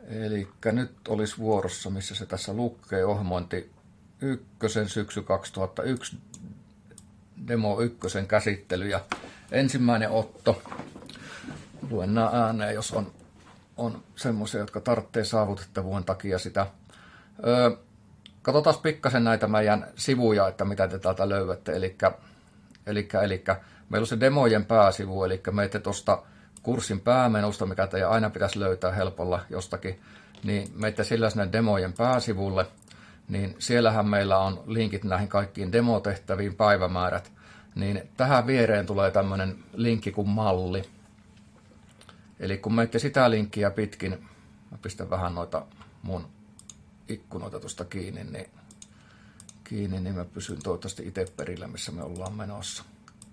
Eli nyt olisi vuorossa, missä se tässä lukee, ohjelmointi 1, syksy 2001, demo 1 käsittely ja ensimmäinen otto. Luen nämä ääneen, jos on semmoisia, jotka tarvitsee saavutettavuuden takia sitä. Katsotaan pikkasen näitä meidän sivuja, että mitä te täältä löydätte. Eli meillä on se demojen pääsivu, eli menette tuosta kurssin päämenusta, mikä teidän aina pitäisi löytää helpolla jostakin, niin menette sillä sinne demojen pääsivulle, niin siellähän meillä on linkit näihin kaikkiin demotehtäviin, päivämäärät, niin tähän viereen tulee tämmöinen linkki kuin malli. Eli kun menette sitä linkkiä pitkin, mä pistän vähän noita mun ikkunoita tuosta kiinni, niin mä pysyn toivottavasti itse perillä, missä me ollaan menossa.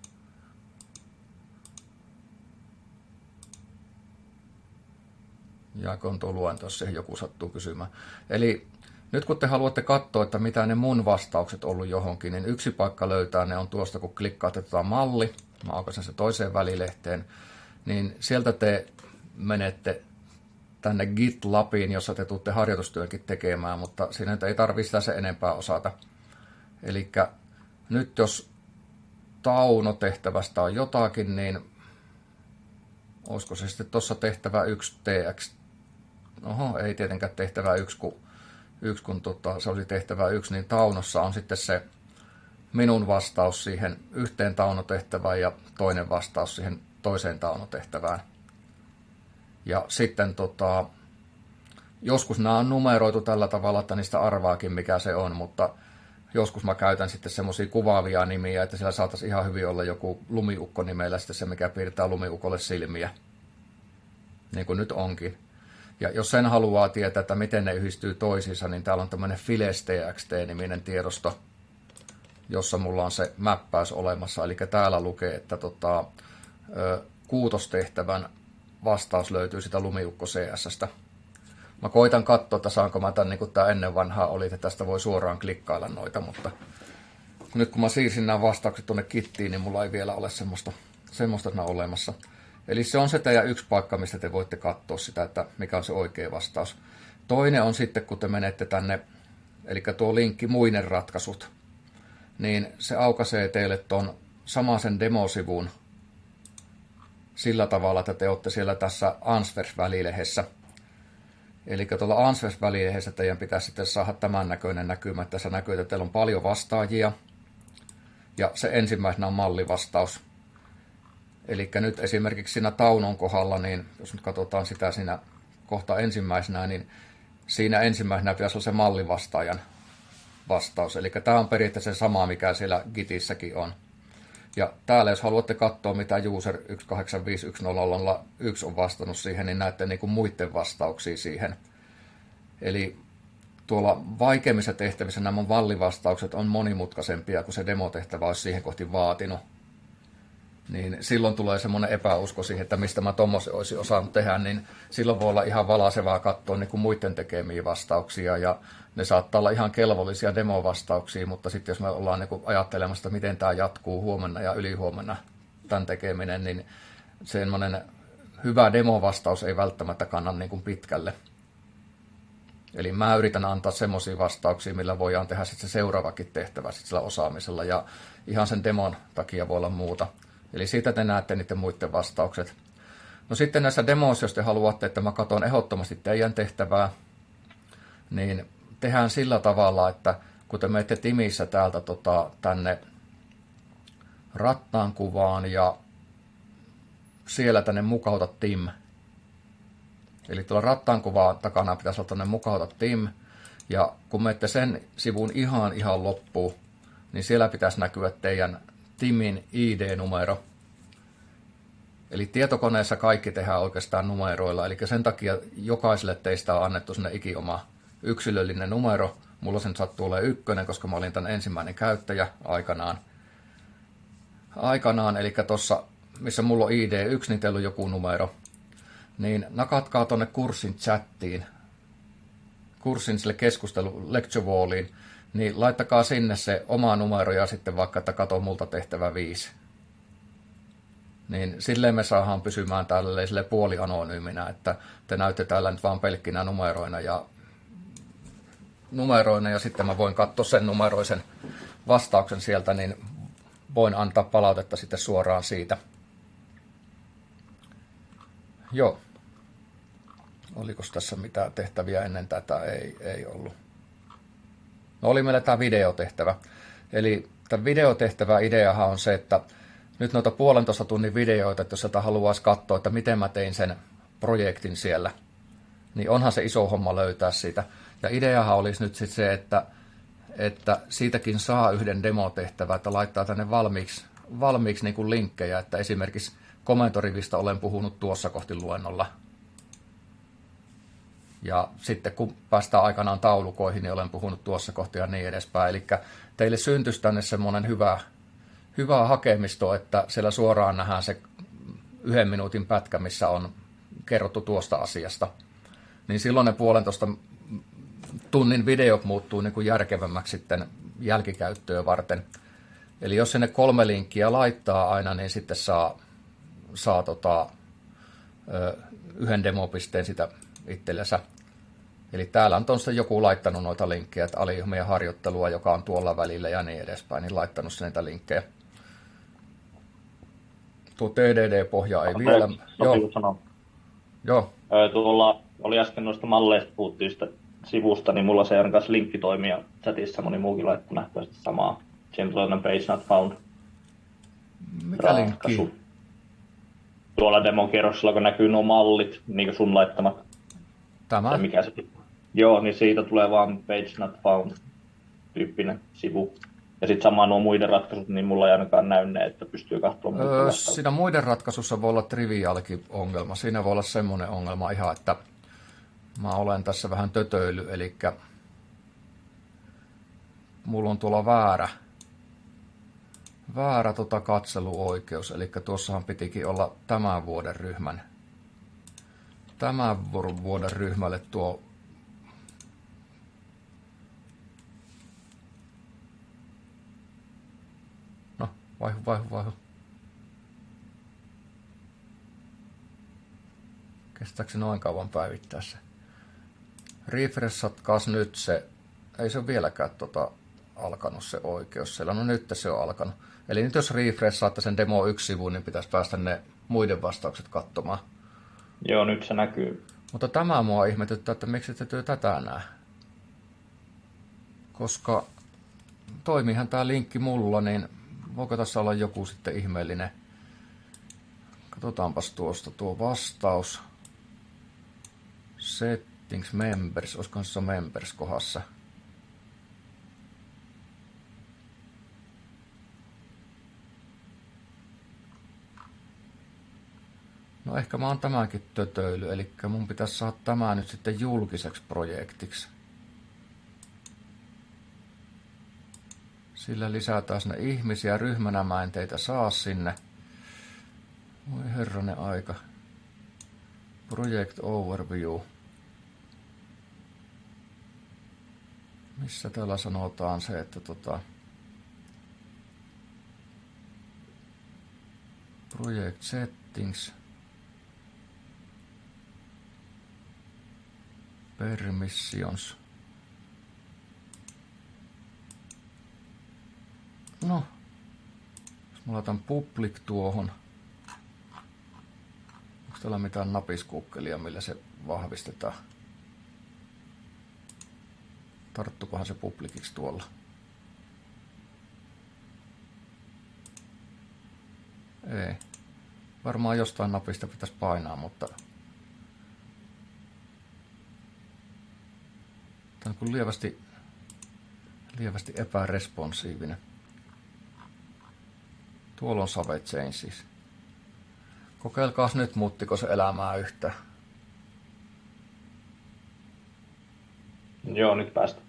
Jaakoon tuo luento, jos siihen joku sattuu kysymään. Eli nyt kun te haluatte katsoa, että mitä ne mun vastaukset ollut johonkin, niin yksi paikka löytää ne on tuosta, kun klikkaatte tuota malli, mä aukaisen se toiseen välilehteen, niin sieltä te menette tänne GitLabiin, jossa te tuutte harjoitustyönkin tekemään, mutta siinä ei tarvitse sitä se enempää osata. Eli nyt jos Tauno-tehtävästä on jotakin, niin olisiko se sitten tuossa tehtävä 1 TX? Oho, ei tietenkään tehtävä 1, kun se oli tehtävä 1, niin Taunossa on sitten se minun vastaus siihen yhteen Tauno-tehtävään ja toinen vastaus siihen toiseen Tauno-tehtävään. Ja sitten joskus nämä on numeroitu tällä tavalla, että niistä arvaakin mikä se on, mutta joskus mä käytän sitten semmoisia kuvaavia nimiä, että siellä saataisiin ihan hyvin olla joku lumiukko nimellä sitten se, mikä piirtää lumiukolle silmiä. Niin kuin nyt onkin. Ja jos sen haluaa tietää, että miten ne yhdistyy toisiinsa, niin täällä on tämmöinen Files.txt-niminen tiedosto, jossa mulla on se mäppäys olemassa. Eli täällä lukee, että kuutostehtävän vastaus löytyy sitä lumiukko CS:stä. Mä koitan katsoa, että saanko mä tämän, niin kuin tämä ennen vanhaa oli, että tästä voi suoraan klikkailla noita, mutta nyt kun mä siirsin nämä vastaukset tuonne kittiin, niin mulla ei vielä ole semmoista olemassa. Eli se on se teidän yksi paikka, mistä te voitte katsoa sitä, että mikä on se oikea vastaus. Toinen on sitten, kun te menette tänne, eli tuo linkki muinen ratkaisut, niin se aukaisee teille tuon samaisen demosivun sillä tavalla, että te olette siellä tässä Answers-välilehdessä. Eli tuolla Answers-välilehdessä teidän pitäisi sitten saada tämän näköinen näkymä. Tässä näkyy, että teillä on paljon vastaajia. Ja se ensimmäisenä on mallivastaus. Eli nyt esimerkiksi siinä Taunon kohdalla, niin jos nyt katsotaan sitä siinä kohta ensimmäisenä, niin siinä ensimmäisenä pitäisi olla se mallivastaajan vastaus. Eli tämä on periaatteessa se sama, mikä siellä Gitissäkin on. Ja täällä, jos haluatte katsoa, mitä user 1851001 on vastannut siihen, niin näette niin kuin muiden vastauksia siihen. Eli tuolla vaikeimmissa tehtävissä nämä vallivastaukset on monimutkaisempia kuin se demotehtävä olisi siihen kohti vaatinut. Niin silloin tulee semmoinen epäusko siihen, että mistä mä tommoisen olisin osannut tehdä, niin silloin voi olla ihan valaisevaa katsoa niin kuin muiden tekemiä vastauksia, ja ne saattaa olla ihan kelvollisia demovastauksia, mutta sitten jos me ollaan niin kuin ajattelemassa, miten tämä jatkuu huomenna ja ylihuomenna tämän tekeminen, niin semmoinen hyvä demovastaus ei välttämättä kanna niin kuin pitkälle. Eli mä yritän antaa semmoisia vastauksia, millä voidaan tehdä sitten se seuraavakin tehtävä sitten sillä osaamisella, ja ihan sen demon takia voi olla muuta. Eli siitä te näette niiden muiden vastaukset. No sitten näissä demoissa, jos te haluatte, että mä katson ehdottomasti teidän tehtävää, niin tehdään sillä tavalla, että kun te menette Timissä täältä tänne rattaan kuvaan ja siellä tänne mukauta Tim. Eli tuolla rattaan kuvaan takana pitäisi olla tänne mukauta Tim. Ja kun menette sen sivun ihan loppuun, niin siellä pitäisi näkyä teidän Timin ID-numero. Eli tietokoneessa kaikki tehdään oikeastaan numeroilla. Eli sen takia jokaiselle teistä on annettu sinne ikioma yksilöllinen numero. Mulla sen sattuu olemaan 1, koska mä olin tämän ensimmäinen käyttäjä aikanaan. Eli tuossa, missä mulla on ID1, niin teillä on joku numero. Niin nakatkaa tuonne kurssin chattiin, kurssin sille lecture walliin, niin laittakaa sinne se oma numero ja sitten vaikka, että kato multa tehtävä 5. niin silleen me saadaan pysymään tällaiselle puolianonyyminä, että te näytte täällä nyt vaan pelkkinä numeroina ja sitten mä voin katsoa sen numeroisen vastauksen sieltä, niin voin antaa palautetta sitten suoraan siitä. Joo. Oliko tässä mitään tehtäviä ennen tätä? Ei ollut. No oli meillä tämä videotehtävä. Eli tämä videotehtävä ideahan on se, että nyt noita 1,5 tunnin videoita, että jos sitä haluaisi katsoa, että miten mä tein sen projektin siellä, niin onhan se iso homma löytää siitä. Ja ideahan olisi nyt sitten se, että siitäkin saa yhden demotehtävän, että laittaa tänne valmiiksi niin kuin linkkejä, että esimerkiksi komentorivistä olen puhunut tuossa kohti luennolla. Ja sitten kun päästään aikanaan taulukoihin, niin olen puhunut tuossa kohti ja niin edespäin. Eli teille syntyisi tänne semmoinen hyvä hakemisto, että siellä suoraan nähdään se 1 minuutin pätkä, missä on kerrottu tuosta asiasta. Niin silloin ne 1,5 tunnin videot muuttuu niin kuin järkevämmäksi sitten jälkikäyttöä varten. Eli jos sinne 3 linkkiä laittaa aina, niin sitten saa yhden demopisteen sitä itsellensä. Eli täällä on tuossa joku laittanut noita linkkejä, että aliryhmien harjoittelua, joka on tuolla välillä ja niin edespäin, niin laittanut sen niitä linkkejä. Tuo TDD-pohja ei vielä... Joo. Tuolla oli äsken noista malleista puhuttiista sivusta, niin mulla se on kanssa linkki toimia chatissa, moni muukin laittoi nähtävästi samaa. Siinä tulee tämmöinen page not found. Mikä linkki? Tuolla demokierroksella, kun näkyy nuo mallit, niin kuin sun laittamat. Tämä? Mikä se? Joo, niin siitä tulee vaan page not found -tyyppinen sivu. Ja sitten samaan nuo muiden ratkaisut, niin mulla ei ainakaan näy ne, että pystyy katsomaan. Siinä muiden ratkaisussa voi olla triviaalikin ongelma. Siinä voi olla semmoinen ongelma ihan, että mä olen tässä vähän tötöily, eli mulla on tuolla väärä katseluoikeus, eli tuossahan pitikin olla tämän vuoden ryhmälle tuo no, vaihu. Kestääkö se noin kauan päivittää se? Refreshatkaas nyt se, ei se ole vieläkään alkanut se oikeus siellä, no nyt se on alkanut. Eli nyt jos refreshaatte sen demo 1-sivuun, niin pitäisi päästä ne muiden vastaukset katsomaan. Joo, nyt se näkyy. Mutta tämä mua ihmetyttää, että miksi te työ tätä näe. Koska toimiihan tämä linkki mulla, niin voiko tässä olla joku sitten ihmeellinen. Katsotaanpas tuosta tuo vastaus. Settings members, olisikohan se members kohdassa. No ehkä mä oon tämänkin tötöily, eli mun pitäisi saada tämä nyt sitten julkiseksi projektiksi. Sillä lisätään sinne ihmisiä ryhmänä, mä en teitä saa sinne. Voi herranen aika. Project overview. Missä täällä sanotaan se, että project settings. Permissions. No, jos mä laitan public tuohon. Onko täällä mitään napiskukkelia, millä se vahvistetaan? Tarttukohan se publiciksi tuolla? Ei. Varmaan jostain napista pitäisi painaa, mutta tämä on kuin lievästi epäresponsiivinen. Tuolla on save changes. Kokeilkaas nyt, muuttiko se elämää yhtään. Joo, nyt päästä.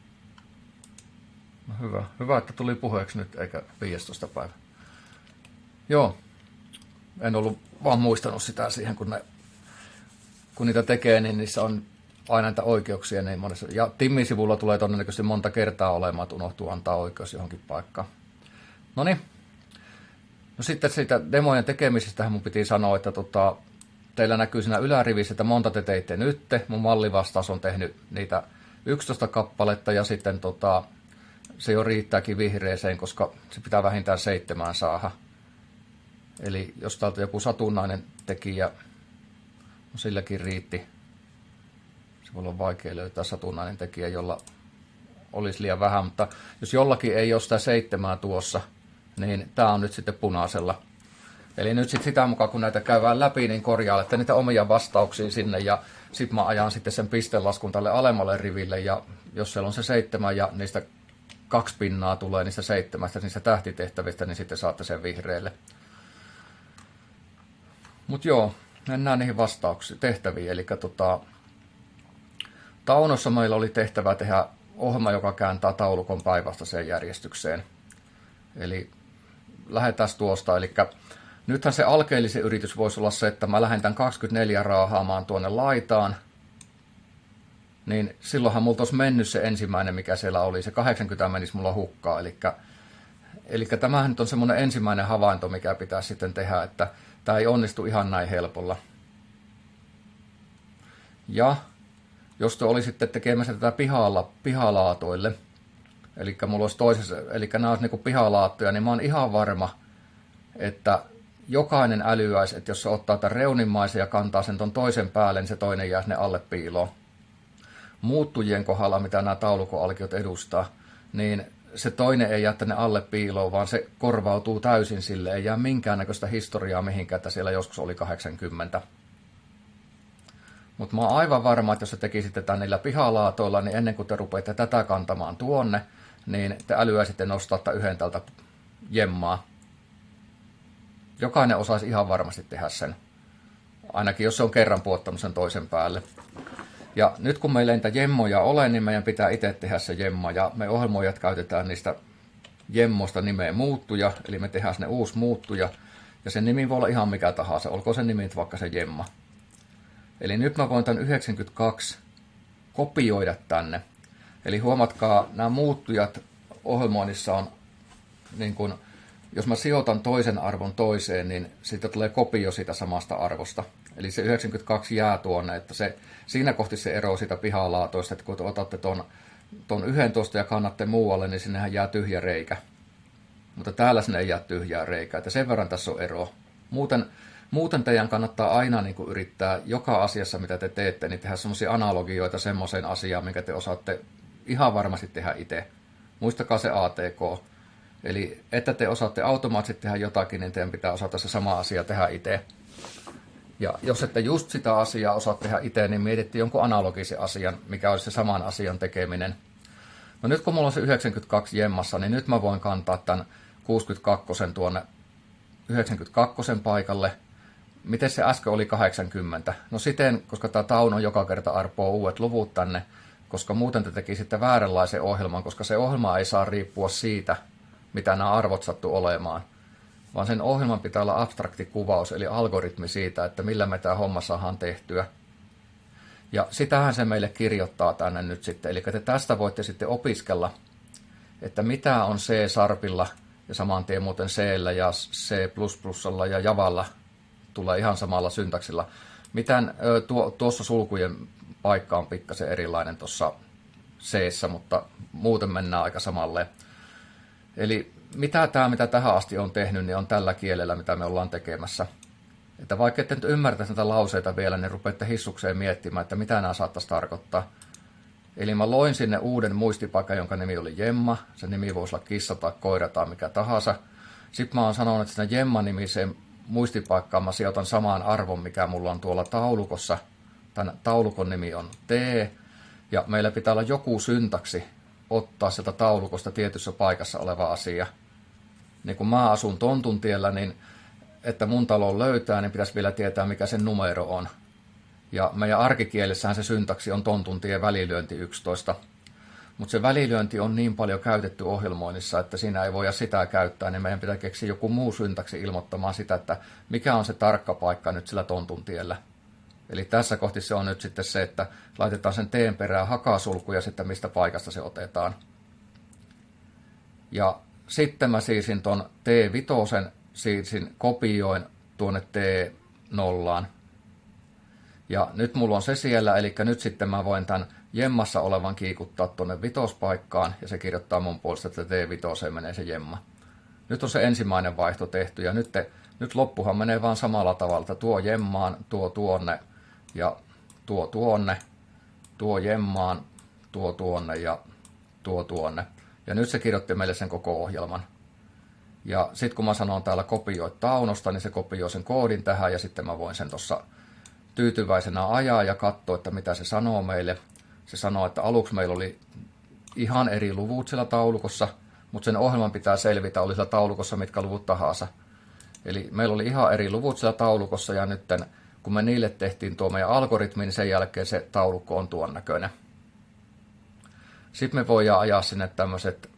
No hyvä, että tuli puheeksi nyt, eikä 15. päivä. Joo, en ollut vaan muistanut sitä siihen, kun niitä tekee, niin niissä on aina näitä oikeuksia niin monessa. Ja Timmin sivulla tulee todennäköisesti monta kertaa olemaan, että unohtuu antaa oikeus johonkin paikkaan. Noniin. No sitten siitä demojen tekemisestä mun piti sanoa, että teillä näkyy siinä ylärivissä, että monta te teitte nyt. Mun mallivastaus on tehnyt niitä 11 kappaletta ja sitten se jo riittääkin vihreeseen, koska se pitää vähintään 7 saada. Eli jos täältä joku satunnainen tekijä, no silläkin riitti. Se voi olla vaikea löytää satunnainen tekijä, jolla olisi liian vähän, mutta jos jollakin ei ole sitä 7 tuossa, niin tämä on nyt sitten punaisella. Eli nyt sitten sitä mukaan, kun näitä käydään läpi, niin korjailette niitä omia vastauksia sinne, ja sitten mä ajan sitten sen pistelaskun tälle alemmalle riville, ja jos siellä on se 7 ja niistä 2 pinnaa tulee niistä 7, niistä tähtitehtävistä, niin sitten saatte sen vihreälle. Mutta joo, mennään niihin vastauksiin, tehtäviin. Eli Taunossa meillä oli tehtävä tehdä ohjelma, joka kääntää taulukon päinvastaiseen järjestykseen. Eli lähdetään tuosta. Eli nythän se alkeellisen yritys voisi olla se, että mä lähden tämän 24 raahaamaan tuonne laitaan. Niin silloinhan multa olisi mennyt se ensimmäinen, mikä siellä oli. Se 80 menisi mulla hukkaan. Eli tämähän nyt on semmoinen ensimmäinen havainto, mikä pitää sitten tehdä, että tämä ei onnistu ihan näin helpolla. Ja jos te olisitte tekemässä tätä pihalaatoille, eli mulla olisi eli nämä olisi niin pihalaattoja, niin mä oon ihan varma, että jokainen älyäisi, että jos se ottaa tämän reunimmaisen ja kantaa sen ton toisen päälle, niin se toinen jää sinne alle piiloon. Muuttujien kohdalla, mitä nämä taulukoalkiot edustaa, niin se toinen ei jää tänne alle piiloon, vaan se korvautuu täysin sille, ei jää minkäännäköistä historiaa mihinkään, että siellä joskus oli 80. Mutta mä oon aivan varma, että jos te tekisitte tämän niillä pihalaatoilla, niin ennen kuin te rupeatte tätä kantamaan tuonne, niin te älyäisitte nostaa yhden tältä jemmaa. Jokainen osaisi ihan varmasti tehdä sen, ainakin jos se on kerran puottanut sen toisen päälle. Ja nyt kun meillä ei niitä jemmoja ole, niin meidän pitää itse tehdä se jemma. Ja me ohjelmoijat käytetään niistä jemmoista nimeä muuttuja, eli me tehdään sinne uusi muuttuja. Ja sen nimi voi olla ihan mikä tahansa, olkoon sen nimi vaikka se jemma. Eli nyt mä voin tämän 92 kopioida tänne. Eli huomatkaa, nämä muuttujat ohjelmoinnissa on, niin kun, jos mä sijoitan toisen arvon toiseen, niin siitä tulee kopio siitä samasta arvosta. Eli se 92 jää tuonne, että siinä kohti se ero siitä pihalaatoista, että kun te otatte ton 11 ja kannatte muualle, niin sinnehän jää tyhjä reikä. Mutta täällä sinne ei jää tyhjää reikää, että sen verran tässä on ero. Muuten teidän kannattaa aina niin kuin yrittää joka asiassa, mitä te teette, niin tehdä semmoisia analogioita semmoiseen asiaan, minkä te osaatte ihan varmasti tehdä itse. Muistakaa se ATK. Eli että te osaatte automaattisesti tehdä jotakin, niin teidän pitää osata se sama asia tehdä itse. Ja jos ette just sitä asiaa osaa tehdä itse, niin mietitte jonkun analogisen asian, mikä olisi se saman asian tekeminen. No nyt kun mulla on se 92 jemmassa, niin nyt mä voin kantaa tämän 62 tuonne 92 paikalle. Miten se äsken oli 80? No siten, koska tämä Tauno joka kerta arpoo uudet luvut tänne, koska muuten te tekisitte vääränlaisen ohjelman, koska se ohjelma ei saa riippua siitä, mitä nämä arvot sattuu olemaan. Vaan sen ohjelman pitää olla abstrakti kuvaus, eli algoritmi siitä, että millä me tämä homma saadaan tehtyä. Ja sitähän se meille kirjoittaa tänne nyt sitten. Eli te tästä voitte sitten opiskella, että mitä on C-sarpilla ja saman tien muuten C:llä ja C++:lla ja Javalla tulee ihan samalla syntaksilla. Mitään tuossa sulkujen paikka on pikkasen erilainen tuossa C:ssä, mutta muuten mennään aika samalle. Eli mitä tähän asti on tehnyt, niin on tällä kielellä, mitä me ollaan tekemässä. Että vaikka ette nyt ymmärtäisi näitä lauseita vielä, niin rupeatte hissukseen miettimään, että mitä nämä saattaisi tarkoittaa. Eli mä loin sinne uuden muistipaikan, jonka nimi oli Jemma. Se nimi voisi olla kissa tai koira tai mikä tahansa. Sitten mä oon sanonut, että sinne Jemma-nimiseen muistipaikkaan mä sijoitan samaan arvon, mikä mulla on tuolla taulukossa. Tämän taulukon nimi on T. Ja meillä pitää olla joku syntaksi ottaa sieltä taulukosta tietyssä paikassa oleva asia. Niin kun mä asun Tontuntiellä, niin että mun talo löytää, niin pitäisi vielä tietää, mikä sen numero on. Ja meidän arkikielessähän se syntaksi on Tontuntien välilyönti 11. Mutta se välilyönti on niin paljon käytetty ohjelmoinnissa, että siinä ei voida sitä käyttää, niin meidän pitää keksiä joku muu syntaksi ilmoittamaan sitä, että mikä on se tarkka paikka nyt sillä Tontuntiellä. Eli tässä kohti se on nyt sitten se, että laitetaan sen teen perään hakasulku ja sitten mistä paikasta se otetaan. Ja sitten mä siirsin ton T5 kopioin tuonne T0. Ja nyt mulla on se siellä, eli nyt sitten mä voin tämän jemmassa olevan kiikuttaa tuonne vitospaikkaan, ja se kirjoittaa mun puolesta, että T5 menee se jemma. Nyt on se ensimmäinen vaihto tehty, ja nyt loppuhan menee vaan samalla tavalla, että tuo jemmaan, tuo tuonne, ja tuo tuonne, tuo jemmaan, tuo tuonne ja tuo tuonne. Ja nyt se kirjoitti meille sen koko ohjelman. Ja sitten kun mä sanon täällä kopioi taunosta, niin se kopioi sen koodin tähän, ja sitten mä voin sen tuossa tyytyväisenä ajaa ja katsoa, että mitä se sanoo meille. Se sanoo, että aluksi meillä oli ihan eri luvut siellä taulukossa, mutta sen ohjelman pitää selvitä, oli siellä taulukossa mitkä luvut tahansa. Eli meillä oli ihan eri luvut siellä taulukossa, ja nyt kun me niille tehtiin tuo meidän algoritmi, niin sen jälkeen se taulukko on tuon näköinen. Sitten me voidaan ajaa sinne tämmöiset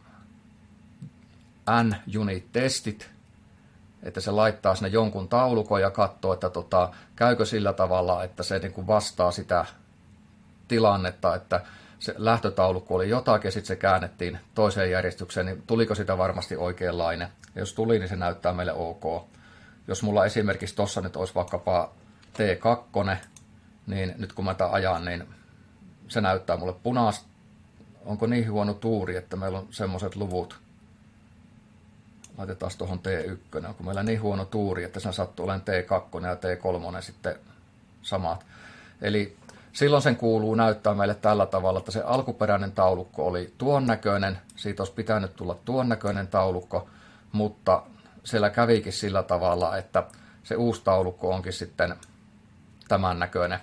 n-unit-testit, että se laittaa sinne jonkun taulukon ja katsoo, että käykö sillä tavalla, että se niin kuin vastaa sitä tilannetta, että se lähtötaulukko oli jotakin ja sitten se käännettiin toiseen järjestykseen, niin tuliko sitä varmasti oikeanlainen. Ja jos tuli, niin se näyttää meille ok. Jos mulla esimerkiksi tuossa nyt olisi vaikkapa T2, niin nyt kun mä tämän ajan, niin se näyttää mulle punaista. Onko niin huono tuuri, että meillä on semmoiset luvut? Laitetaan tuohon T1. Onko meillä niin huono tuuri, että se sattuu olemaan T2 ja T3 sitten samat. Eli silloin sen kuuluu näyttää meille tällä tavalla, että se alkuperäinen taulukko oli tuon näköinen. Siitä olisi pitänyt tulla tuon näköinen taulukko, mutta siellä kävikin sillä tavalla, että se uusi taulukko onkin sitten tämän näköinen.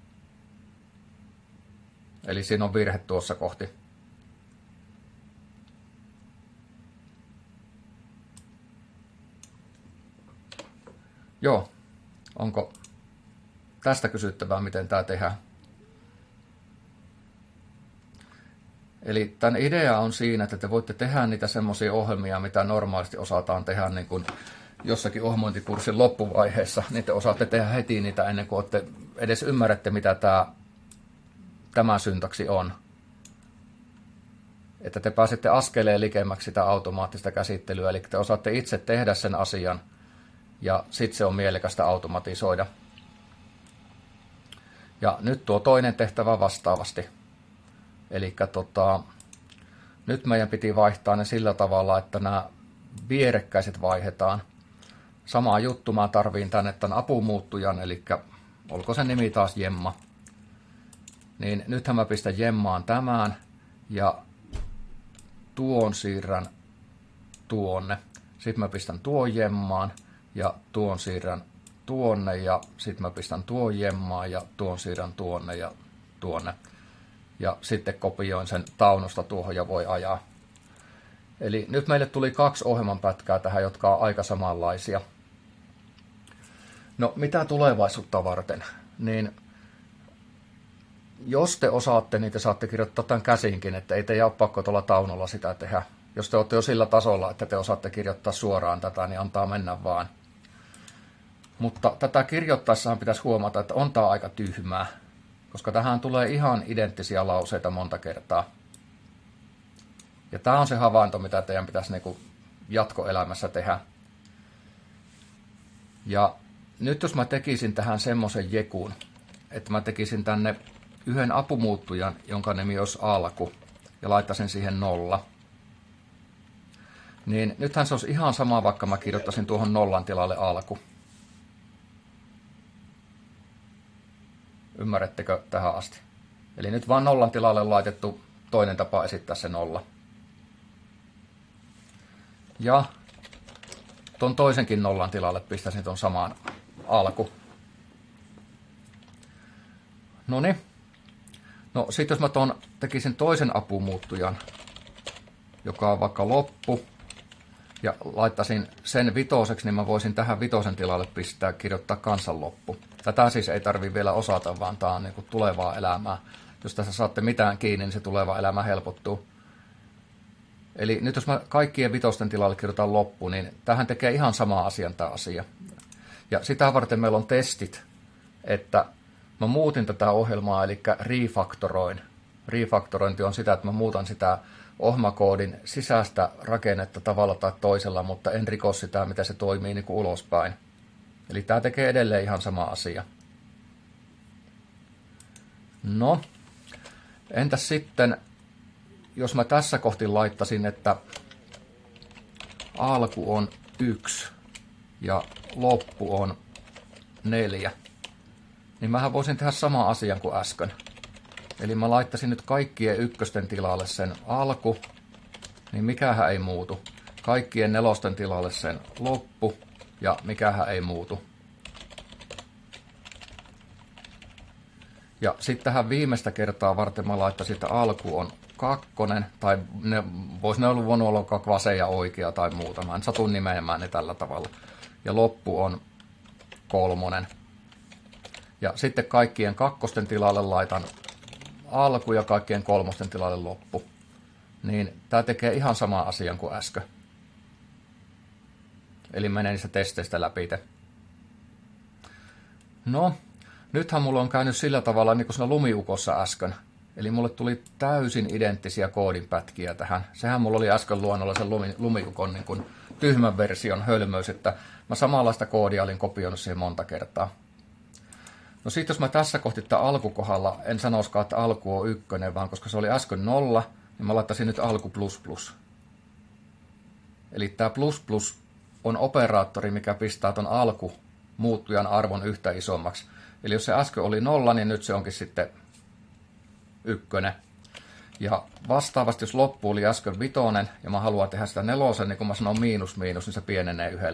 Eli siinä on virhe tuossa kohti. Joo, onko tästä kysyttävää, miten tämä tehdään? Eli tämän idea on siinä, että te voitte tehdä niitä semmoisia ohjelmia, mitä normaalisti osataan tehdä niin kuin jossakin ohjelmointikurssin loppuvaiheessa. Niin te osaatte tehdä heti niitä ennen kuin olette edes ymmärrätte, mitä tämä syntaksi on. Että te pääsette askeleen likemmäksi sitä automaattista käsittelyä, eli te osaatte itse tehdä sen asian, ja sitten se on mielekästä automatisoida. Ja nyt tuo toinen tehtävä vastaavasti. Eli nyt meidän piti vaihtaa ne sillä tavalla, että nämä vierekkäiset vaihdetaan. Sama juttu, mä tarviin tänne tämän apumuuttujan, eli olko se nimi taas jemma. Niin nythän mä pistän jemmaan tämän, ja tuon siirrän tuonne. Sitten mä pistän tuon jemmaan, ja tuon siirrän tuonne, ja sitten mä pistän tuon jemmaan, ja tuon siirrän tuonne ja tuonne. Ja sitten kopioin sen taunusta tuohon ja voi ajaa. Eli nyt meille tuli 2 ohjelmanpätkää tähän, jotka on aika samanlaisia. No, mitä tulevaisuutta varten? Niin jos te osaatte, niin te saatte kirjoittaa tämän käsinkin, että ei teidän ole pakko tuolla taunolla sitä tehdä. Jos te olette jo sillä tasolla, että te osaatte kirjoittaa suoraan tätä, niin antaa mennä vaan. Mutta tätä kirjoittaessahan pitäisi huomata, että on tämä aika tyhmää, koska tähän tulee ihan identtisiä lauseita monta kertaa. Ja tämä on se havainto, mitä teidän pitäisi niin kuin jatkoelämässä tehdä. Ja nyt jos mä tekisin tähän semmoisen jekun, että mä tekisin tänne yhden apumuuttujan, jonka nimi olisi alku, ja laittaisin siihen 0, niin nythän se olisi ihan sama, vaikka mä kirjoittaisin tuohon 0 tilalle alku. Ymmärrättekö tähän asti? Eli nyt vaan 0 tilalle on laitettu toinen tapa esittää se 0. Ja tuon toisenkin 0 tilalle pistäisin tuon samaan alku. Noniin. No sit jos mä tekisin toisen apumuuttujan, joka on vaikka loppu, ja laittaisin sen 5, niin mä voisin tähän 5 tilalle kirjoittaa kansan loppu. Tätä siis ei tarvitse vielä osata, vaan tämä on niin kuin tulevaa elämää. Jos tässä saatte mitään kiinni, niin se tuleva elämä helpottuu. Eli nyt jos mä kaikkien 5 tilalle kirjoitan loppu, niin tähän tekee ihan sama asian tämä asia. Ja sitä varten meillä on testit, että mä muutin tätä ohjelmaa, eli refaktoroin. Refaktorointi on sitä, että mä muutan sitä ohjelmakoodin sisäistä rakennetta tavalla tai toisella, mutta en riko sitä, mitä se toimii niin kuin ulospäin. Eli tämä tekee edelleen ihan sama asia. No, entäs sitten, jos mä tässä kohti laittaisin, että alku on 1 ja loppu on 4, niin mähän voisin tehdä sama asian kuin äsken. Eli mä laittaisin nyt kaikkien ykkösten tilalle sen alku, niin mikähän ei muutu. Kaikkien nelosten tilalle sen loppu, ja mikähän ei muutu. Ja sitten tähän viimeistä kertaa varten mä laittaisin, että alku on 2, tai voisi ne voinut olla vasen ja oikea tai muuta. Mä en satu nimeämään ne tällä tavalla. Ja loppu on 3. Ja sitten kaikkien 2 tilalle laitan alku ja kaikkien 3 tilalle loppu. Niin tää tekee ihan sama asian kuin äsken. Eli menee niistä testeistä läpi. No, nythän mulla on käynyt sillä tavalla niin kuin siinä lumiukossa äsken. Eli mulle tuli täysin identtisiä koodinpätkiä tähän. Sehän mulla oli äsken luonnolla sen lumiukon niin kuin tyhmän version hölmöys, että mä samanlaista koodia olin kopioinut siihen monta kertaa. No sitten jos mä tässä kohti tämän alkukohdalla en sanoisikaan, että alku on 1, vaan koska se oli äsken 0, niin mä laittaisin nyt alku ++. Eli tämä ++ on operaattori, mikä pistää ton alku muuttujan arvon yhtä isommaksi. Eli jos se äsken oli 0, niin nyt se onkin sitten 1. Ja vastaavasti, jos loppu oli äsken 5, ja mä haluan tehdä sitä 4, niin kun mä sanon miinus, niin se pienenee 1.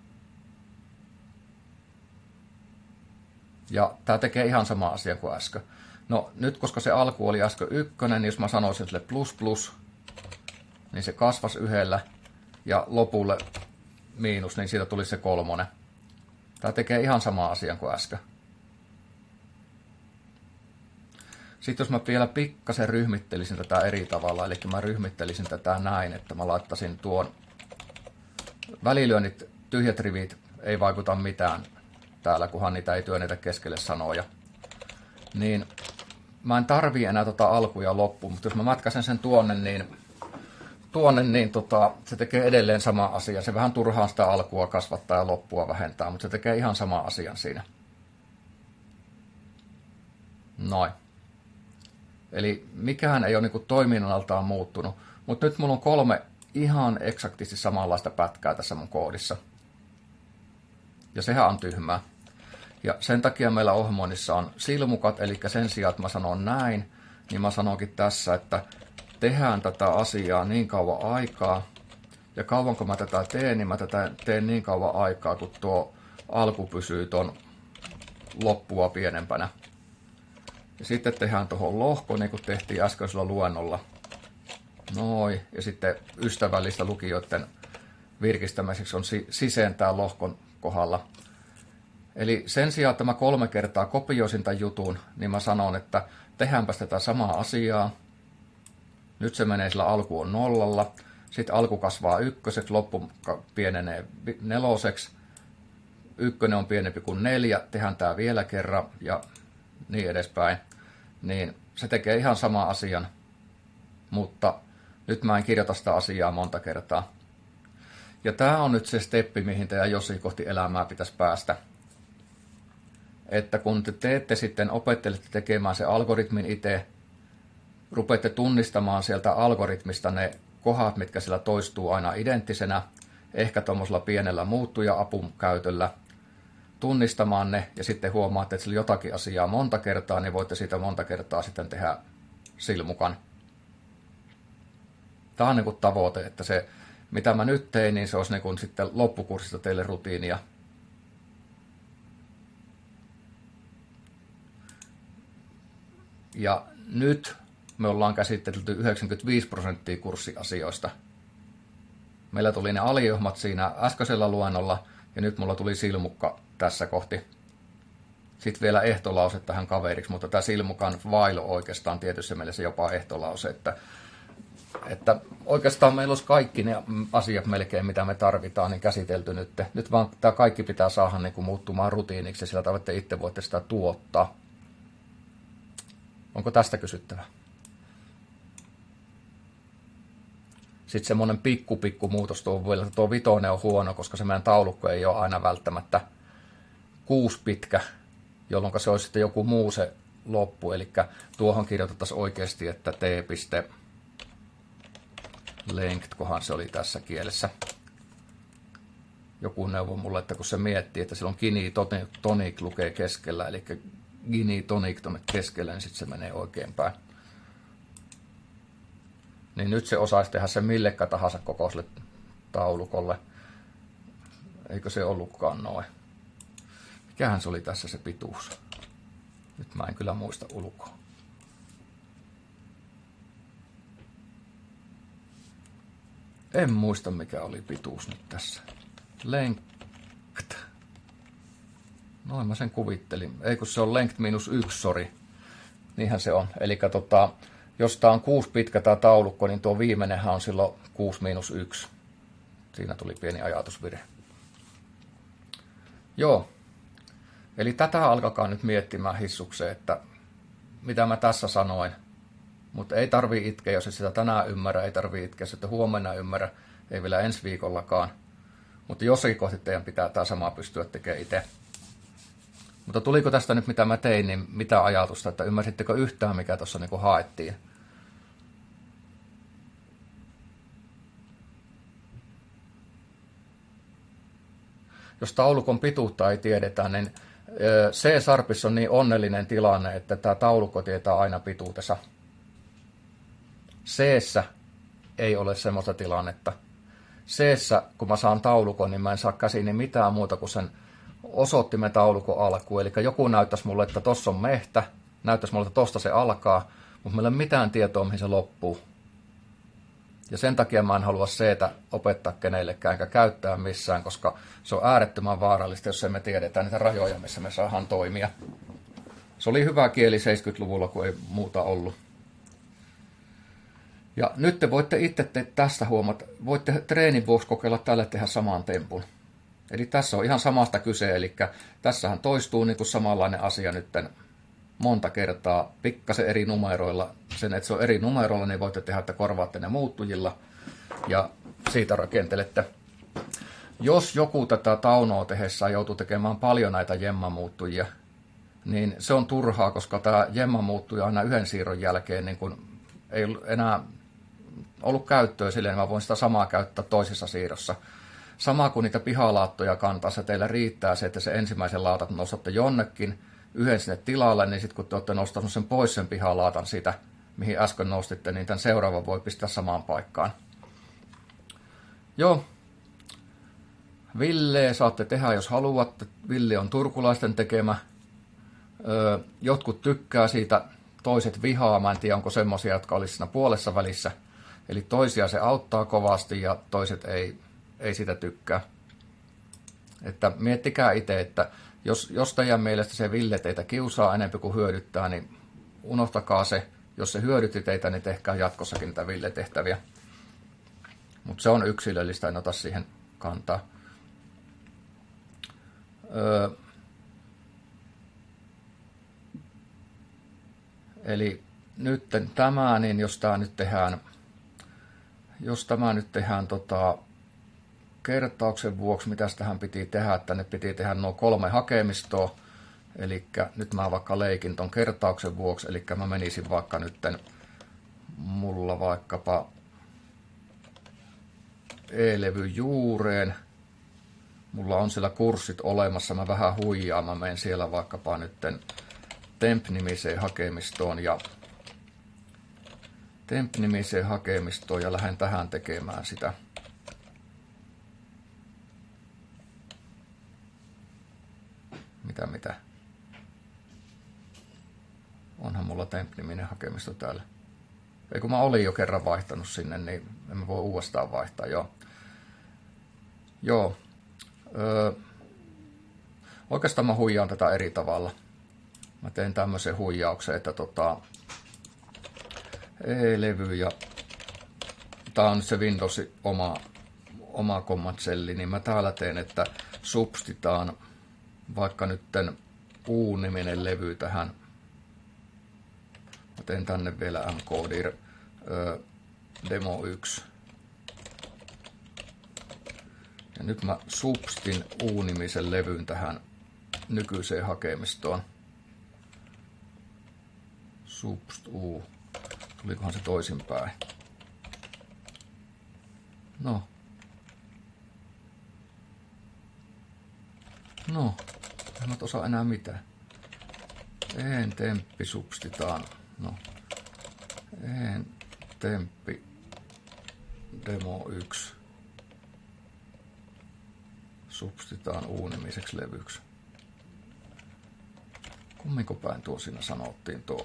Ja tämä tekee ihan sama asia kuin äsken. No nyt, koska se alku oli äsken 1, niin jos mä sanoisin sille ++, niin se kasvasi 1, ja lopulle miinus, niin siitä tuli se 3. Tämä tekee ihan sama asia kuin äsken. Sitten jos mä vielä pikkasen ryhmittelisin tätä eri tavalla, eli mä ryhmittelisin tätä näin, että mä laittaisin tuon välilyönnit, tyhjät rivit, ei vaikuta mitään täällä, kunhan niitä ei työnnetä keskelle sanoja. Niin mä en tarvii enää alku ja loppu, mutta jos mä mätkäsen sen tuonne, niin se tekee edelleen sama asia. Se vähän turhaan sitä alkua kasvattaa ja loppua vähentää, mutta se tekee ihan sama asian siinä. Noin. Eli mikään ei ole niin toiminnaltaan muuttunut, mutta nyt mulla on 3 ihan eksaktisti samanlaista pätkää tässä mun koodissa. Ja sehän on tyhmää. Ja sen takia meillä ohjelmoinnissa on silmukat, eli sen sijaan, että mä sanon näin, niin mä sanonkin tässä, että tehdään tätä asiaa niin kauan aikaa, ja kauanko mä tätä teen, niin mä tätä teen niin kauan aikaa, kun tuo alku pysyy ton loppua pienempänä. Ja sitten tehdään tuohon lohko, niin kuin tehtiin äskeisellä luennolla. Noin. Ja sitten ystävällistä lukijoiden virkistämiseksi on sisentää lohkon kohdalla. Eli sen sijaan, että mä 3 kertaa kopioisin tämän jutun, niin mä sanon, että tehdäänpäs tätä samaa asiaa. Nyt se menee sillä alku on 0, sitten alku kasvaa 1, loppu pienenee 4, 1 on pienempi kuin 4, tehdään tämä vielä kerran ja niin edespäin. Niin se tekee ihan sama asian, mutta nyt mä en kirjoita sitä asiaa monta kertaa. Ja tämä on nyt se steppi, mihin te jossain kohti elämää pitäisi päästä. Että kun te teette sitten, opettelette tekemään se algoritmin itse, rupeatte tunnistamaan sieltä algoritmista ne kohdat, mitkä siellä toistuu aina identtisenä, ehkä tuommoisella pienellä muuttuja-apun käytöllä, tunnistamaan ne ja sitten huomaatte, että sillä jotakin asiaa monta kertaa, niin voitte siitä monta kertaa sitten tehdä silmukan. Tämä on niin kuin tavoite, että se, mitä mä nyt tein, niin se olisi niin kuin sitten loppukurssista teille rutiinia. Ja nyt me ollaan käsitelty 95% kurssiasioista. Meillä tuli ne aliohmat siinä äskeisellä luennolla, ja nyt mulla tuli silmukka tässä kohti. Sitten vielä ehtolause tähän kaveriksi, mutta tämä silmukan while oikeastaan tietysti meille se jopa ehtolause, että oikeastaan meillä olisi kaikki ne asiat melkein, mitä me tarvitaan, niin käsitelty nyt. Nyt vaan tämä kaikki pitää saada niin kuin muuttumaan rutiiniksi, ja sillä tavalla, että itse voitte sitä tuottaa. Onko tästä kysyttävää? Sitten semmoinen pikku muutos tuo vielä, että tuo 5 on huono, koska se meidän taulukko ei ole aina välttämättä 6 pitkä, jolloin se olisi sitten joku muu se loppu. Eli tuohon kirjoitettaisiin oikeasti, että t.length, kohan se oli tässä kielessä. Joku neuvo mulle, että kun se miettii, että silloin gini tonic lukee keskellä, eli gini tonic tuonne keskellä, niin sitten se menee oikein päin. Niin nyt se osaisi tehdä sen millekä tahansa kokoiselle taulukolle. Eikö se ollutkaan noin? Mikähän se oli tässä se pituus? Nyt mä en kyllä muista ulkoa. En muista mikä oli pituus nyt tässä. Length. Noin mä sen kuvittelin. Ei kun se on length -1, sori. Niinhän se on. Eli jos tää on 6 pitkä tää taulukko, niin tuo viimeinenhän on silloin 6 - 1. Siinä tuli pieni ajatusvirhe. Joo. Eli tätä alkakaa nyt miettimään hissukseen, että mitä mä tässä sanoin. Mutta ei tarvii itkeä, jos et sitä tänään ymmärrä, ei tarvii itkeä, jos et huomenna ymmärrä, ei vielä ensi viikollakaan. Mutta jossakin kohti teidän pitää tämä sama pystyä tekemään itse. Mutta tuliko tästä nyt mitä mä tein, niin mitä ajatusta, että ymmärsittekö yhtään mikä tuossa niinku haettiin? Jos taulukon pituutta ei tiedetä, niin C-sharpissa on niin onnellinen tilanne, että tämä taulukko tietää aina pituutensa. C:ssä ei ole semmoista tilannetta. C:ssä, kun mä saan taulukon, niin mä en saa käsiini mitään muuta kuin sen osoittimen taulukon alkuun. Eli joku näyttäisi mulle, että tossa on mehtä, näyttäisi mulle, että tosta se alkaa, mutta meillä ei ole mitään tietoa, mihin se loppuu. Ja sen takia mä en halua C:tä opettaa kenellekään, eikä käyttää missään, koska se on äärettömän vaarallista, jos emme tiedetä niitä rajoja, missä me saadaan toimia. Se oli hyvä kieli 70-luvulla, kun ei muuta ollut. Ja nyt te voitte itse tästä huomata, voitte treenin vuoksi kokeilla tälle tehdä saman tempun. Eli tässä on ihan samasta kyse, eli tässähän toistuu niin kuin samanlainen asia nyt monta kertaa, pikkasen eri numeroilla. Sen, että se on eri numeroilla, niin voitte tehdä, että korvaatte ne muuttujilla ja siitä rakentelette. Jos joku tätä taunoa tehdessään joutuu tekemään paljon näitä jemmamuuttujia, niin se on turhaa, koska tämä jemmamuuttuja aina yhden siirron jälkeen niin kun ei enää ollut käyttöä silleen, mä voin sitä samaa käyttää toisessa siirrossa. Sama kuin niitä pihalaattoja kantaessa, teillä riittää se, että se ensimmäisen laatan nostatte jonnekin, yhden sinne tilalle, niin sitten kun te olette nostanut sen pois sen pihalaatan siitä, mihin äsken nostitte, niin tämän seuraavan voi pistää samaan paikkaan. Joo. Ville saatte tehdä, jos haluatte. Ville on turkulaisten tekemä. Jotkut tykkää siitä, toiset vihaa. Mä en tiedä, onko semmoisia, jotka olisi siinä puolessa välissä. Eli toisia se auttaa kovasti ja toiset ei sitä tykkää. Että miettikää itse, että jos teidän mielestä se Ville teitä kiusaa enemmän kuin hyödyttää, niin unohtakaa se. Jos se hyödytti teitä, niin tehkää jatkossakin niitä Ville-tehtäviä. Mutta se on yksilöllistä, en ota siihen kantaa. Eli nyt tämä, niin jos tämä nyt tehdään kertauksen vuoksi, mitä tähän piti tehdä, että ne piti tehdä nuo 3 hakemistoa. Eli nyt mä vaikka leikin ton kertauksen vuoksi, eli mä menisin vaikka nytten mulla vaikkapa E-levy juureen. Mulla on siellä kurssit olemassa, mä vähän huijaan, mä menen siellä vaikkapa nytten temp-nimiseen hakemistoon ja lähden tähän tekemään sitä. Mitä? Onhan mulla temp-niminen hakemisto täällä. Ei kun mä olin jo kerran vaihtanut sinne, niin en mä voi uudestaan vaihtaa, Joo. Oikeastaan mä huijaan tätä eri tavalla. Mä teen tämmöisen huijauksen, että E-levy ja tää on nyt se Windowsin oma command-selli, niin mä täällä teen, että substitaan vaikka nytten U-niminen levy tähän. Mä teen tänne vielä mcodir demo 1. Ja nyt mä substin U-nimisen levyn tähän nykyiseen hakemistoon. Subst U. Tulikohan se toisinpäin? No. En mä osaa enää mitään. En temppi substitaan. No. En temppi demo 1. Substitaan U-nimiseksi levyksi. Kumminko päin tuo siinä sanottiin tuo?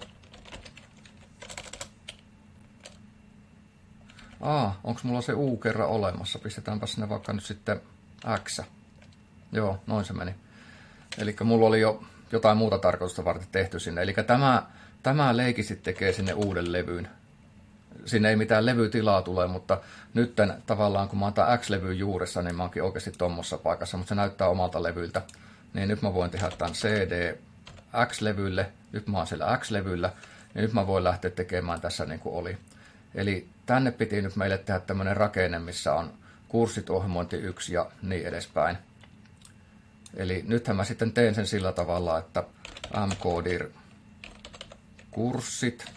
Onko mulla se U kerran olemassa? Pistetäänpä sinne vaikka nyt sitten X. Joo, noin se meni. Eli mulla oli jo jotain muuta tarkoitusta varten tehty sinne. Eli tämä leikisti tekee sinne uuden levyyn. Sinne ei mitään levytilaa tule, mutta nyt tavallaan kun mä oon tää X-levyn juuressa, niin mä oonkin oikeasti tommosessa paikassa, mutta se näyttää omalta levyltä. Niin nyt mä voin tehdä tämän CD X-levylle, nyt mä oon siellä X-levyllä, ja nyt mä voin lähteä tekemään tässä niin kuin oli. Eli tänne piti nyt meille tehdä tämmönen rakenne, missä on kurssit, ohjelmointi 1 ja niin edespäin. Eli nythän mä sitten teen sen sillä tavalla, että mkdir kurssit.